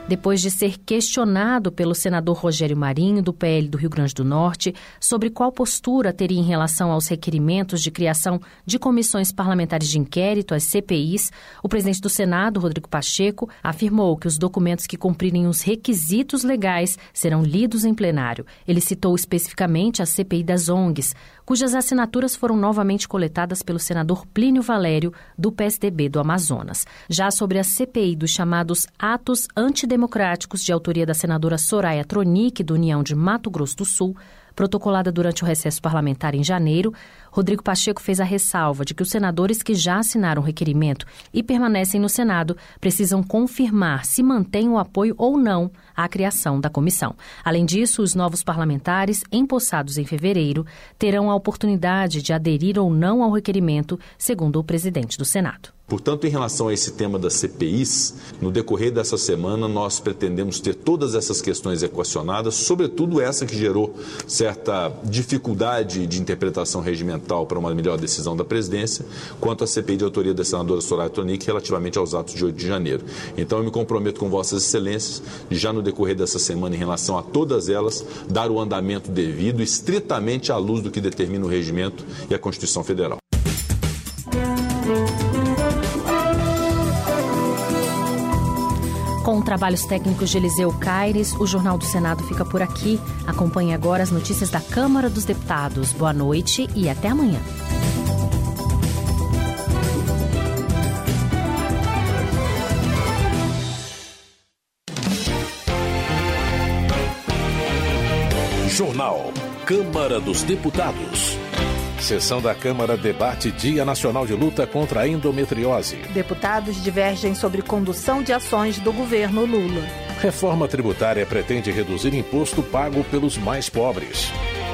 S1: depois de ser questionado pelo senador Rogério Marinho, do PL do Rio Grande do Norte, sobre qual postura teria em relação aos requerimentos de criação de comissões parlamentares de inquérito, as CPIs, o presidente do Senado, Rodrigo Pacheco, afirmou que os documentos que cumprirem os requisitos legais serão lidos em plenário. Ele citou especificamente a CPI das ONGs, cujas assinaturas foram novamente coletadas pelo senador Plínio Valério, do PSDB do Amazonas. Já sobre a CPI dos chamados atos antidemocráticos de autoria da senadora Soraya Tronic, do União de Mato Grosso do Sul, protocolada durante o recesso parlamentar em janeiro, Rodrigo Pacheco fez a ressalva de que os senadores que já assinaram o requerimento e permanecem no Senado precisam confirmar se mantêm o apoio ou não à criação da comissão. Além disso, os novos parlamentares, empossados em fevereiro, terão a oportunidade de aderir ou não ao requerimento, segundo o presidente do Senado.
S14: Portanto, em relação a esse tema das CPIs, no decorrer dessa semana nós pretendemos ter todas essas questões equacionadas, sobretudo essa que gerou certa dificuldade de interpretação regimental para uma melhor decisão da presidência, quanto à CPI de autoria da senadora Soraya Tronic relativamente aos atos de 8 de janeiro. Então eu me comprometo com vossas excelências de já no decorrer dessa semana, em relação a todas elas, dar o andamento devido, estritamente à luz do que determina o regimento e a Constituição Federal.
S1: Com trabalhos técnicos de Eliseu Caires, o Jornal do Senado fica por aqui. Acompanhe agora as notícias da Câmara dos Deputados. Boa noite e até amanhã.
S25: Jornal Câmara dos Deputados. Sessão da Câmara debate Dia Nacional de Luta contra a Endometriose.
S2: Deputados divergem sobre condução de ações do governo Lula.
S25: Reforma tributária pretende reduzir imposto pago pelos mais pobres.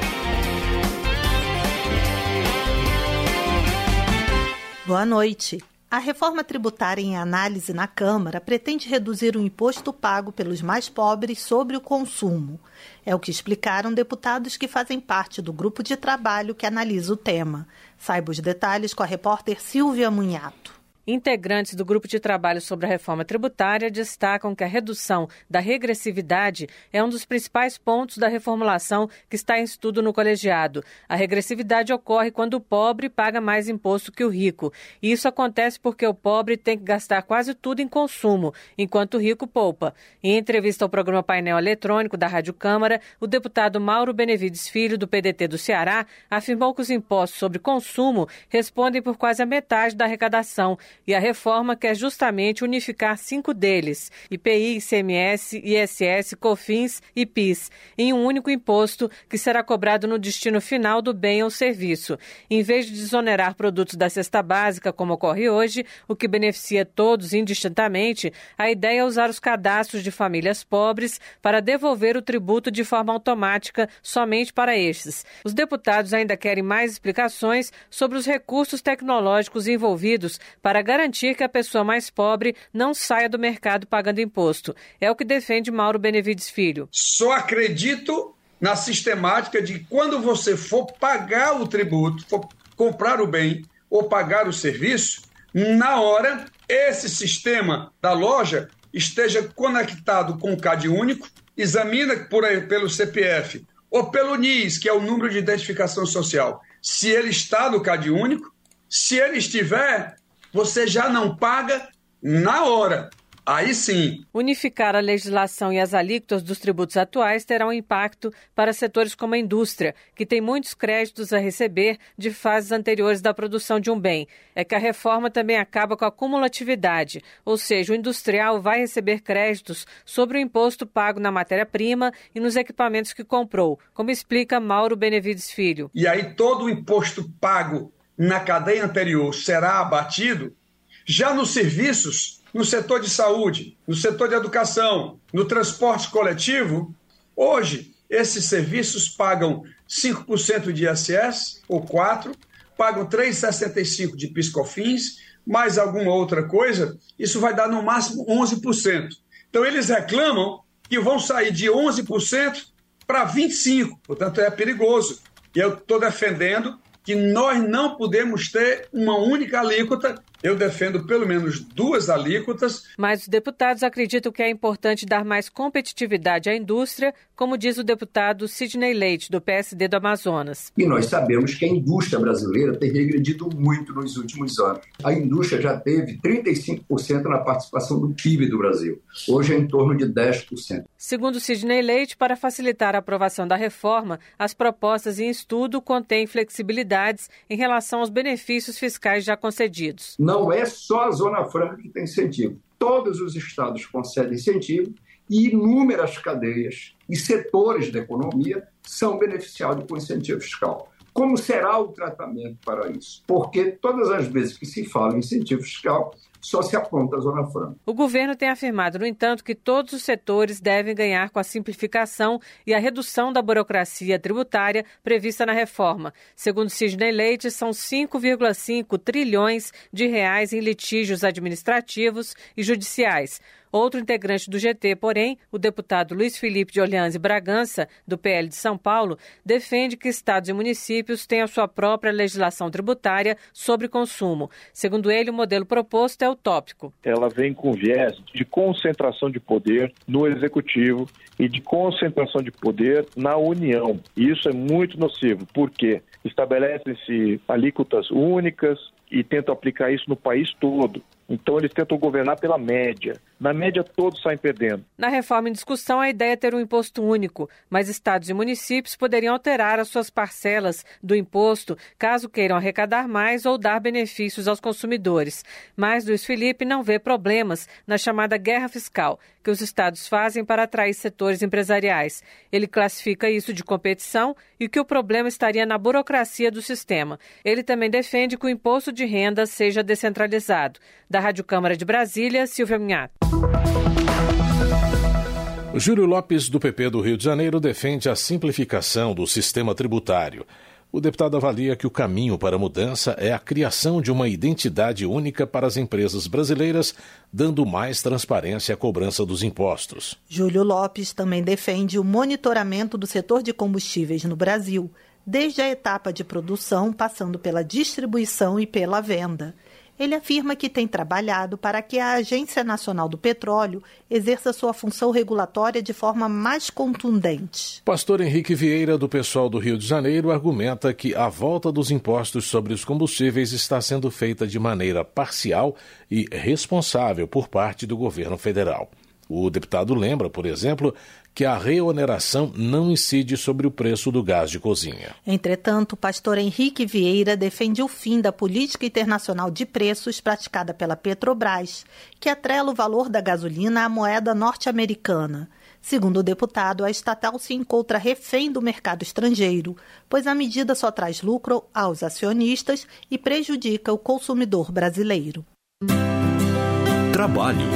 S2: Boa noite. A reforma tributária em análise na Câmara pretende reduzir o imposto pago pelos mais pobres sobre o consumo. É o que explicaram deputados que fazem parte do grupo de trabalho que analisa o tema. Saiba os detalhes com a repórter Silvia Munhato.
S5: Integrantes do grupo de trabalho sobre a reforma tributária destacam que a redução da regressividade é um dos principais pontos da reformulação que está em estudo no colegiado. A regressividade ocorre quando o pobre paga mais imposto que o rico. E isso acontece porque o pobre tem que gastar quase tudo em consumo, enquanto o rico poupa. Em entrevista ao programa Painel Eletrônico da Rádio Câmara, o deputado Mauro Benevides Filho, do PDT do Ceará, afirmou que os impostos sobre consumo respondem por quase a metade da arrecadação. E a reforma quer justamente unificar 5 deles, IPI, ICMS, ISS, COFINS e PIS, em um único imposto que será cobrado no destino final do bem ou serviço. Em vez de desonerar produtos da cesta básica, como ocorre hoje, o que beneficia todos indistintamente, a ideia é usar os cadastros de famílias pobres para devolver o tributo de forma automática somente para estes. Os deputados ainda querem mais explicações sobre os recursos tecnológicos envolvidos para garantir que a pessoa mais pobre não saia do mercado pagando imposto. É o que defende Mauro Benevides Filho.
S17: Só acredito na sistemática de quando você for pagar o tributo, for comprar o bem ou pagar o serviço, na hora esse sistema da loja esteja conectado com o CAD único, examina pelo CPF ou pelo NIS, que é o número de identificação social, se ele está no CAD único. Se ele estiver, você já não paga na hora. Aí sim.
S5: Unificar a legislação e as alíquotas dos tributos atuais terá um impacto para setores como a indústria, que tem muitos créditos a receber de fases anteriores da produção de um bem. É que a reforma também acaba com a cumulatividade, ou seja, o industrial vai receber créditos sobre o imposto pago na matéria-prima e nos equipamentos que comprou, como explica Mauro Benevides Filho.
S17: E aí todo o imposto pago na cadeia anterior será abatido. Já nos serviços, no setor de saúde, no setor de educação, no transporte coletivo, hoje esses serviços pagam 5% de ISS, ou 4%, pagam 3,65% de PIS/COFINS, mais alguma outra coisa, isso vai dar no máximo 11%. Então eles reclamam que vão sair de 11% para 25%, portanto é perigoso. E eu estou defendendo que nós não podemos ter uma única alíquota Eu defendo pelo menos 2 alíquotas.
S5: Mas os deputados acreditam que é importante dar mais competitividade à indústria, como diz o deputado Sidney Leite, do PSD do Amazonas.
S3: E nós sabemos que a indústria brasileira tem regredido muito nos últimos anos. A indústria já teve 35% na participação do PIB do Brasil. Hoje é em torno de 10%.
S5: Segundo Sidney Leite, para facilitar a aprovação da reforma, as propostas em estudo contêm flexibilidades em relação aos benefícios fiscais já concedidos.
S3: Não é só a Zona Franca que tem incentivo. Todos os estados concedem incentivo e inúmeras cadeias e setores da economia são beneficiados com incentivo fiscal. Como será o tratamento para isso? Porque todas as vezes que se fala em incentivo fiscal, só se aponta a Zona Franca.
S5: O governo tem afirmado, no entanto, que todos os setores devem ganhar com a simplificação e a redução da burocracia tributária prevista na reforma. Segundo Sidney Leite, são 5,5 trilhões de reais em litígios administrativos e judiciais. Outro integrante do GT, porém, o deputado Luiz Felipe de Orleans e Bragança, do PL de São Paulo, defende que estados e municípios tenham a sua própria legislação tributária sobre consumo. Segundo ele, o modelo proposto é utópico.
S18: Ela vem com viés de concentração de poder no executivo e de concentração de poder na União. E isso é muito nocivo, porque estabelecem-se alíquotas únicas e tentam aplicar isso no país todo. Então, eles tentam governar pela média. Na média, todos saem perdendo.
S5: Na reforma em discussão, a ideia é ter um imposto único, mas estados e municípios poderiam alterar as suas parcelas do imposto caso queiram arrecadar mais ou dar benefícios aos consumidores. Mas Luiz Felipe não vê problemas na chamada guerra fiscal, que os estados fazem para atrair setores empresariais. Ele classifica isso de competição e que o problema estaria na burocracia do sistema. Ele também defende que o imposto de renda seja descentralizado. Da Rádio Câmara de Brasília, Silvia Minhato.
S25: Júlio Lopes, do PP do Rio de Janeiro, defende a simplificação do sistema tributário. O deputado avalia que o caminho para a mudança é a criação de uma identidade única para as empresas brasileiras, dando mais transparência à cobrança dos impostos.
S2: Júlio Lopes também defende o monitoramento do setor de combustíveis no Brasil, desde a etapa de produção, passando pela distribuição e pela venda. Ele afirma que tem trabalhado para que a Agência Nacional do Petróleo exerça sua função regulatória de forma mais contundente.
S25: Pastor Henrique Vieira, do PSOL do Rio de Janeiro, argumenta que a volta dos impostos sobre os combustíveis está sendo feita de maneira parcial e responsável por parte do governo federal. O deputado lembra, por exemplo, que a reoneração não incide sobre o preço do gás de cozinha.
S2: Entretanto, o pastor Henrique Vieira defende o fim da política internacional de preços praticada pela Petrobras, que atrela o valor da gasolina à moeda norte-americana. Segundo o deputado, a estatal se encontra refém do mercado estrangeiro, pois a medida só traz lucro aos acionistas e prejudica o consumidor brasileiro.
S25: Trabalho.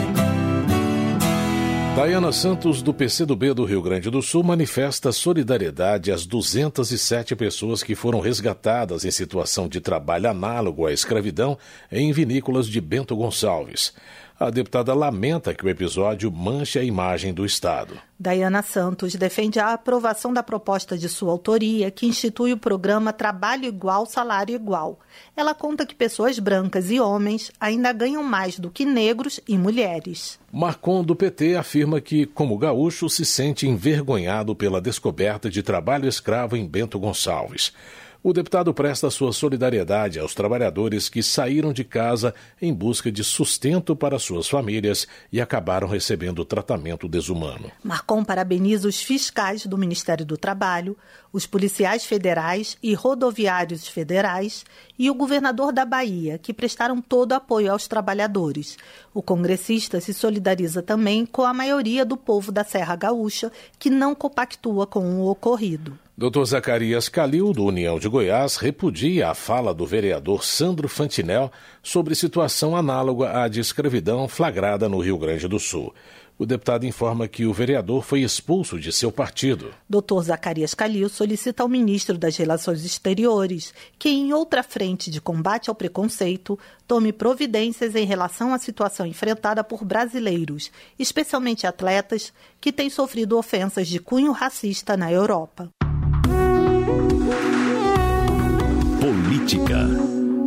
S25: Dayana Santos, do PCdoB do Rio Grande do Sul, manifesta solidariedade às 207 pessoas que foram resgatadas em situação de trabalho análogo à escravidão em vinícolas de Bento Gonçalves. A deputada lamenta que o episódio manche a imagem do Estado.
S2: Dayana Santos defende a aprovação da proposta de sua autoria, que institui o programa Trabalho Igual, Salário Igual. Ela conta que pessoas brancas e homens ainda ganham mais do que negros e mulheres.
S25: Marcon, do PT, afirma que, como gaúcho, se sente envergonhado pela descoberta de trabalho escravo em Bento Gonçalves. O deputado presta sua solidariedade aos trabalhadores que saíram de casa em busca de sustento para suas famílias e acabaram recebendo tratamento desumano.
S2: Marcon parabeniza os fiscais do Ministério do Trabalho, os policiais federais e rodoviários federais e o governador da Bahia, que prestaram todo apoio aos trabalhadores. O congressista se solidariza também com a maioria do povo da Serra Gaúcha, que não compactua com o ocorrido.
S25: Dr. Zacarias Calil, do União de Goiás, repudia a fala do vereador Sandro Fantinel sobre situação análoga à de escravidão flagrada no Rio Grande do Sul. O deputado informa que o vereador foi expulso de seu partido.
S2: Dr. Zacarias Calil solicita ao ministro das Relações Exteriores que, em outra frente de combate ao preconceito, tome providências em relação à situação enfrentada por brasileiros, especialmente atletas, que têm sofrido ofensas de cunho racista na Europa.
S25: Política.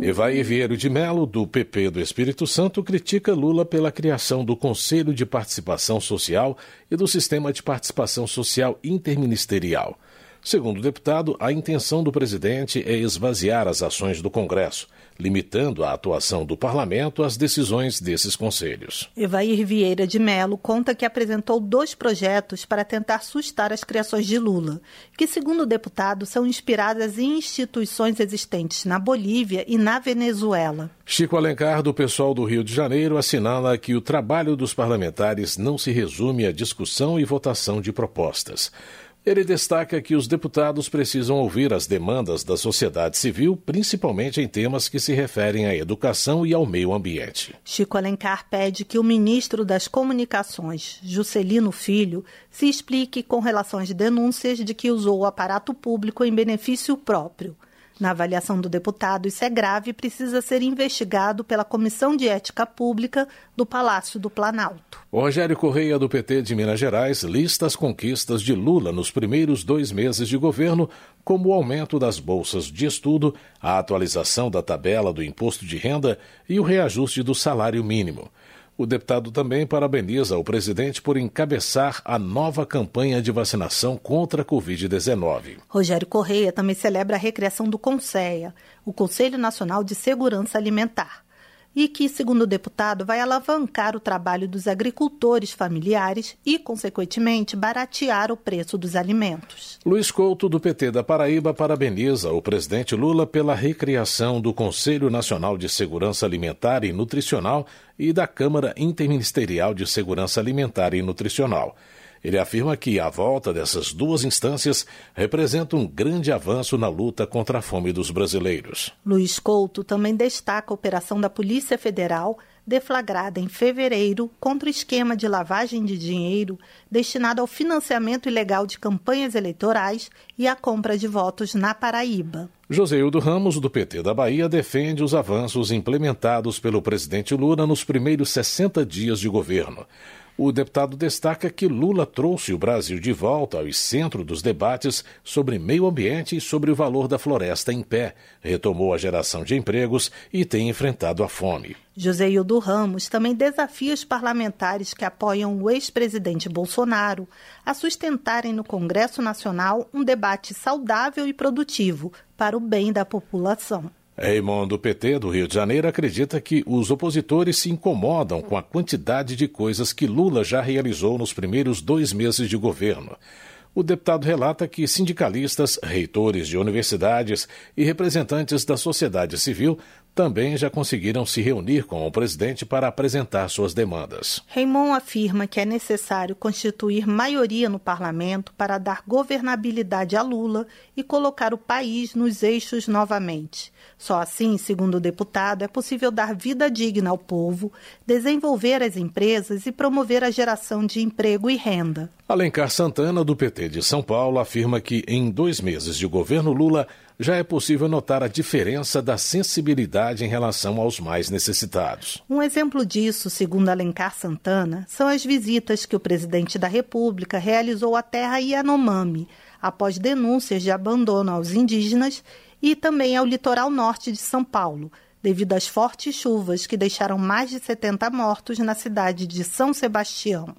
S19: Evair Vieira de Mello, do PP do Espírito Santo, critica Lula pela criação do Conselho de Participação Social e do Sistema de Participação Social Interministerial. Segundo o deputado, a intenção do presidente é esvaziar as ações do Congresso, limitando a atuação do parlamento às decisões desses conselhos.
S2: Evair Vieira de Mello conta que apresentou 2 projetos para tentar sustar as criações de Lula, que, segundo o deputado, são inspiradas em instituições existentes na Bolívia e na Venezuela.
S19: Chico Alencar, do PSOL do Rio de Janeiro, assinala que o trabalho dos parlamentares não se resume à discussão e votação de propostas. Ele destaca que os deputados precisam ouvir as demandas da sociedade civil, principalmente em temas que se referem à educação e ao meio ambiente.
S2: Chico Alencar pede que o ministro das Comunicações, Juscelino Filho, se explique com relação às denúncias de que usou o aparato público em benefício próprio. Na avaliação do deputado, isso é grave e precisa ser investigado pela Comissão de Ética Pública do Palácio do Planalto.
S19: Rogério Correia, do PT de Minas Gerais, lista as conquistas de Lula nos primeiros 2 meses de governo, como o aumento das bolsas de estudo, a atualização da tabela do imposto de renda e o reajuste do salário mínimo. O deputado também parabeniza o presidente por encabeçar a nova campanha de vacinação contra a Covid-19.
S2: Rogério Correia também celebra a recriação do CONSEA, o Conselho Nacional de Segurança Alimentar, e que, segundo o deputado, vai alavancar o trabalho dos agricultores familiares e, consequentemente, baratear o preço dos alimentos.
S19: Luiz Couto, do PT da Paraíba, parabeniza o presidente Lula pela recriação do Conselho Nacional de Segurança Alimentar e Nutricional e da Câmara Interministerial de Segurança Alimentar e Nutricional. Ele afirma que a volta dessas 2 instâncias representa um grande avanço na luta contra a fome dos brasileiros.
S2: Luiz Couto também destaca a operação da Polícia Federal, deflagrada em fevereiro, contra o esquema de lavagem de dinheiro destinado ao financiamento ilegal de campanhas eleitorais e à compra de votos na Paraíba.
S19: Joseildo Ramos, do PT da Bahia, defende os avanços implementados pelo presidente Lula nos primeiros 60 dias de governo. O deputado destaca que Lula trouxe o Brasil de volta ao centro dos debates sobre meio ambiente e sobre o valor da floresta em pé, retomou a geração de empregos e tem enfrentado a fome.
S2: Joseildo Ramos também desafia os parlamentares que apoiam o ex-presidente Bolsonaro a sustentarem no Congresso Nacional um debate saudável e produtivo para o bem da população.
S19: Raymond, do PT do Rio de Janeiro, acredita que os opositores se incomodam com a quantidade de coisas que Lula já realizou nos primeiros 2 meses de governo. O deputado relata que sindicalistas, reitores de universidades e representantes da sociedade civil também já conseguiram se reunir com o presidente para apresentar suas demandas.
S2: Raymond afirma que é necessário constituir maioria no parlamento para dar governabilidade a Lula e colocar o país nos eixos novamente. Só assim, segundo o deputado, é possível dar vida digna ao povo, desenvolver as empresas e promover a geração de emprego e renda.
S19: Alencar Santana, do PT de São Paulo, afirma que em 2 meses de governo Lula já é possível notar a diferença da sensibilidade em relação aos mais necessitados.
S2: Um exemplo disso, segundo Alencar Santana, são as visitas que o presidente da República realizou à terra Yanomami, após denúncias de abandono aos indígenas, e também ao litoral norte de São Paulo, devido às fortes chuvas que deixaram mais de 70 mortos na cidade de São Sebastião.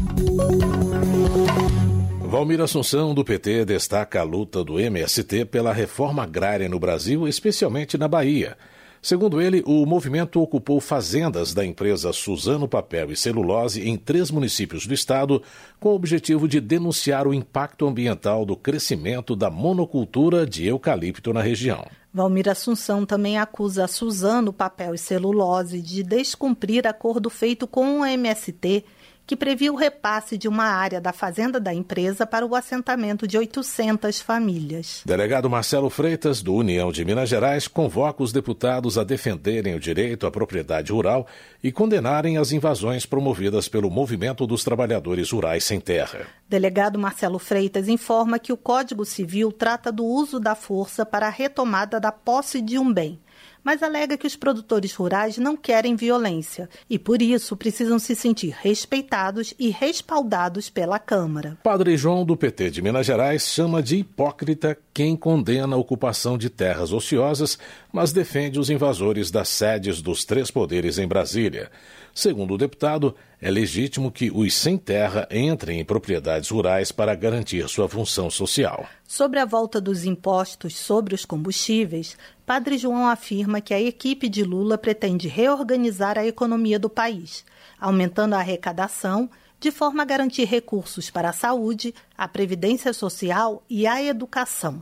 S19: Valmir Assunção, do PT, destaca a luta do MST pela reforma agrária no Brasil, especialmente na Bahia. Segundo ele, o movimento ocupou fazendas da empresa Suzano Papel e Celulose em 3 municípios do estado, com o objetivo de denunciar o impacto ambiental do crescimento da monocultura de eucalipto na região.
S2: Valmir Assunção também acusa a Suzano Papel e Celulose de descumprir acordo feito com o MST, que previa o repasse de uma área da fazenda da empresa para o assentamento de 800 famílias.
S19: Delegado Marcelo Freitas, do União de Minas Gerais, convoca os deputados a defenderem o direito à propriedade rural e condenarem as invasões promovidas pelo Movimento dos Trabalhadores Rurais Sem Terra.
S2: Delegado Marcelo Freitas informa que o Código Civil trata do uso da força para a retomada da posse de um bem, mas alega que os produtores rurais não querem violência e, por isso, precisam se sentir respeitados e respaldados pela Câmara.
S19: Padre João, do PT de Minas Gerais, chama de hipócrita quem condena a ocupação de terras ociosas, mas defende os invasores das sedes dos 3 poderes em Brasília. Segundo o deputado, é legítimo que os sem terra entrem em propriedades rurais para garantir sua função social.
S2: Sobre a volta dos impostos sobre os combustíveis, Padre João afirma que a equipe de Lula pretende reorganizar a economia do país, aumentando a arrecadação, de forma a garantir recursos para a saúde, a previdência social e a educação.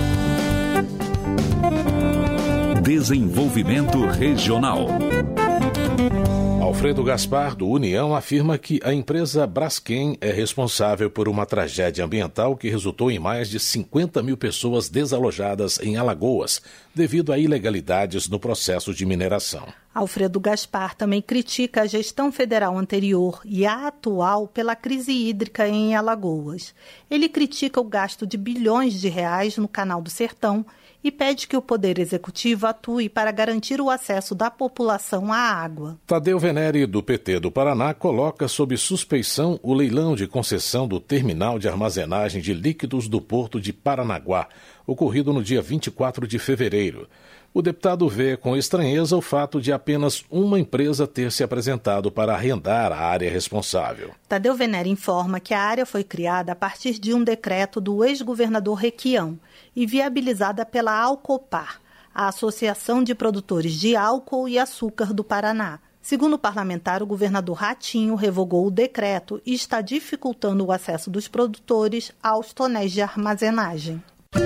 S20: Desenvolvimento Regional.
S19: Alfredo Gaspar, do União, afirma que a empresa Braskem é responsável por uma tragédia ambiental que resultou em mais de 50 mil pessoas desalojadas em Alagoas, devido a ilegalidades no processo de mineração.
S2: Alfredo Gaspar também critica a gestão federal anterior e a atual pela crise hídrica em Alagoas. Ele critica o gasto de bilhões de reais no Canal do Sertão e pede que o Poder Executivo atue para garantir o acesso da população à água.
S19: Tadeu Venere, do PT do Paraná, coloca sob suspeição o leilão de concessão do terminal de armazenagem de líquidos do Porto de Paranaguá, ocorrido no dia 24 de fevereiro. O deputado vê com estranheza o fato de apenas uma empresa ter se apresentado para arrendar a área responsável.
S2: Tadeu Venere informa que a área foi criada a partir de um decreto do ex-governador Requião e viabilizada pela Alcopar, a Associação de Produtores de Álcool e Açúcar do Paraná. Segundo o parlamentar, o governador Ratinho revogou o decreto e está dificultando o acesso dos produtores aos tonéis de armazenagem.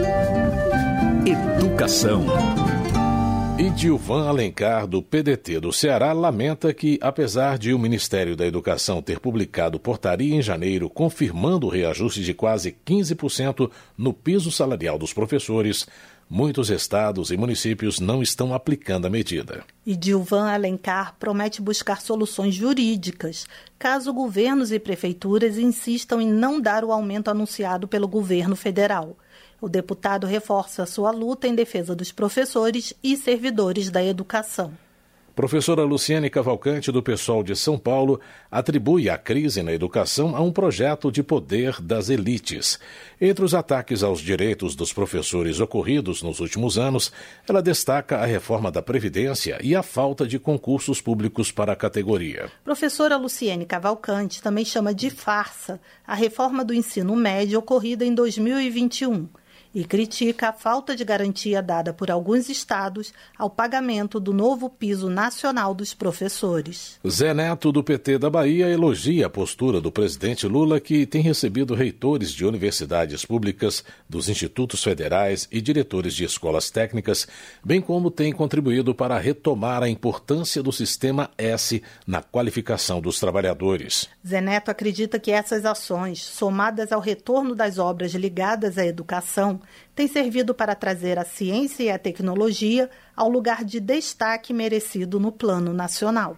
S20: Educação.
S19: Idilvan Alencar, do PDT do Ceará, lamenta que, apesar de o Ministério da Educação ter publicado portaria em janeiro confirmando o reajuste de quase 15% no piso salarial dos professores, muitos estados e municípios não estão aplicando a medida.
S2: Idilvan Alencar promete buscar soluções jurídicas, caso governos e prefeituras insistam em não dar o aumento anunciado pelo governo federal. O deputado reforça sua luta em defesa dos professores e servidores da educação.
S19: Professora Luciane Cavalcante, do PSOL de São Paulo, atribui a crise na educação a um projeto de poder das elites. Entre os ataques aos direitos dos professores ocorridos nos últimos anos, ela destaca a reforma da Previdência e a falta de concursos públicos para a categoria.
S2: Professora Luciane Cavalcante também chama de farsa a reforma do ensino médio ocorrida em 2021. E critica a falta de garantia dada por alguns estados ao pagamento do novo piso nacional dos professores.
S19: Zé Neto, do PT da Bahia, elogia a postura do presidente Lula, que tem recebido reitores de universidades públicas, dos institutos federais e diretores de escolas técnicas, bem como tem contribuído para retomar a importância do sistema S na qualificação dos trabalhadores.
S2: Zé Neto acredita que essas ações, somadas ao retorno das obras ligadas à educação, tem servido para trazer a ciência e a tecnologia ao lugar de destaque merecido no plano nacional.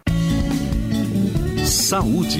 S20: Saúde.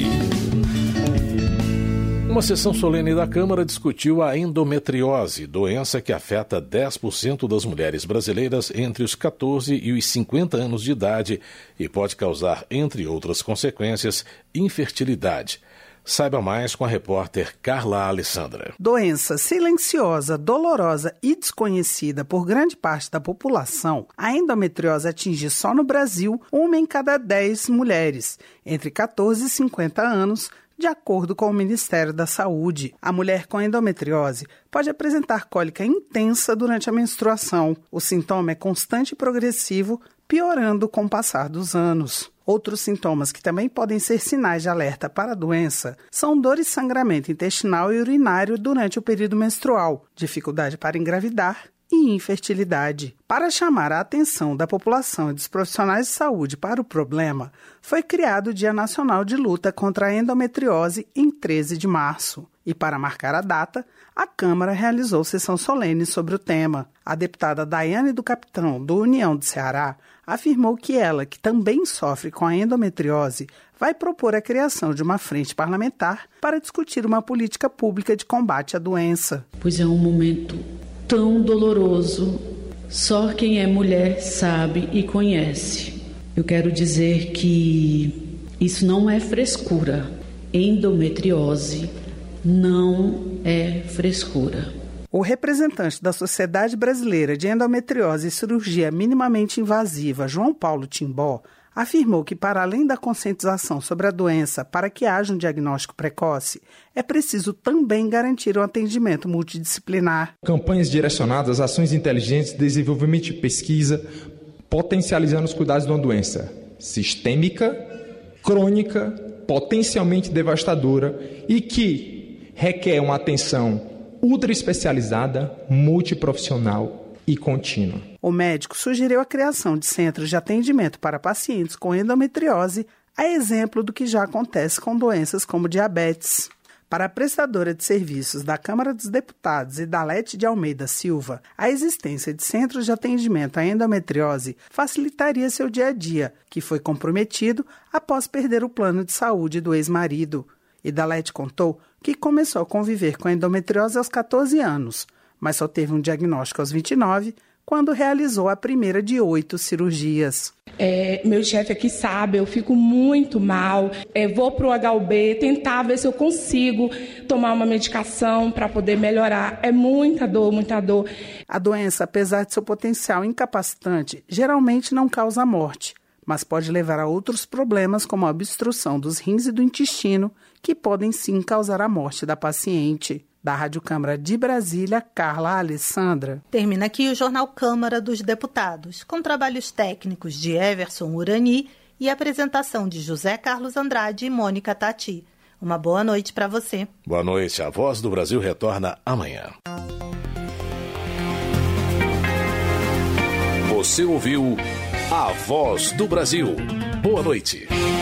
S19: Uma sessão solene da Câmara discutiu a endometriose, doença que afeta 10% das mulheres brasileiras entre os 14 e os 50 anos de idade e pode causar, entre outras consequências, infertilidade. Saiba mais com a repórter Carla Alessandra.
S21: Doença silenciosa, dolorosa e desconhecida por grande parte da população, a endometriose atinge só no Brasil 1 em cada 10 mulheres, entre 14 e 50 anos, de acordo com o Ministério da Saúde. A mulher com endometriose pode apresentar cólica intensa durante a menstruação. O sintoma é constante e progressivo, piorando com o passar dos anos. Outros sintomas que também podem ser sinais de alerta para a doença são dor e sangramento intestinal e urinário durante o período menstrual, dificuldade para engravidar e infertilidade. Para chamar a atenção da população e dos profissionais de saúde para o problema, foi criado o Dia Nacional de Luta contra a Endometriose em 13 de março. E para marcar a data, a Câmara realizou sessão solene sobre o tema. A deputada Daiane do Capitão, do União do Ceará, afirmou que ela, que também sofre com a endometriose, vai propor a criação de uma frente parlamentar para discutir uma política pública de combate à doença.
S22: Pois é um momento tão doloroso
S6: Só quem é mulher sabe e conhece. Eu quero dizer que isso não é frescura. Endometriose não é frescura.
S21: O representante da Sociedade Brasileira de Endometriose e Cirurgia Minimamente Invasiva, João Paulo Timbó, afirmou que, para além da conscientização sobre a doença para que haja um diagnóstico precoce, é preciso também garantir um atendimento multidisciplinar.
S20: Campanhas direcionadas, ações inteligentes, desenvolvimento de pesquisa, potencializando os cuidados de uma doença sistêmica, crônica, potencialmente devastadora e que requer uma atenção ultra especializada, multiprofissional e contínua.
S21: O médico sugeriu a criação de centros de atendimento para pacientes com endometriose, a exemplo do que já acontece com doenças como diabetes. Para a prestadora de serviços da Câmara dos Deputados, Idalete de Almeida Silva, a existência de centros de atendimento à endometriose facilitaria seu dia a dia, que foi comprometido após perder o plano de saúde do ex-marido. Idalete contou que começou a conviver com a endometriose aos 14 anos, mas só teve um diagnóstico aos 29, quando realizou a primeira de 8 cirurgias.
S22: Meu chefe aqui sabe, eu fico muito mal, vou para o HUB tentar ver se eu consigo tomar uma medicação para poder melhorar. É muita dor, muita dor.
S21: A doença, apesar de seu potencial incapacitante, geralmente não causa morte, mas pode levar a outros problemas como a obstrução dos rins e do intestino, que podem sim causar a morte da paciente. Da Rádio Câmara de Brasília, Carla Alessandra.
S2: Termina aqui o Jornal Câmara dos Deputados, com trabalhos técnicos de Everson Urani e apresentação de José Carlos Andrade e Mônica Tati. Uma boa noite para você.
S19: Boa noite. A Voz do Brasil retorna amanhã. Você ouviu A Voz do Brasil. Boa noite.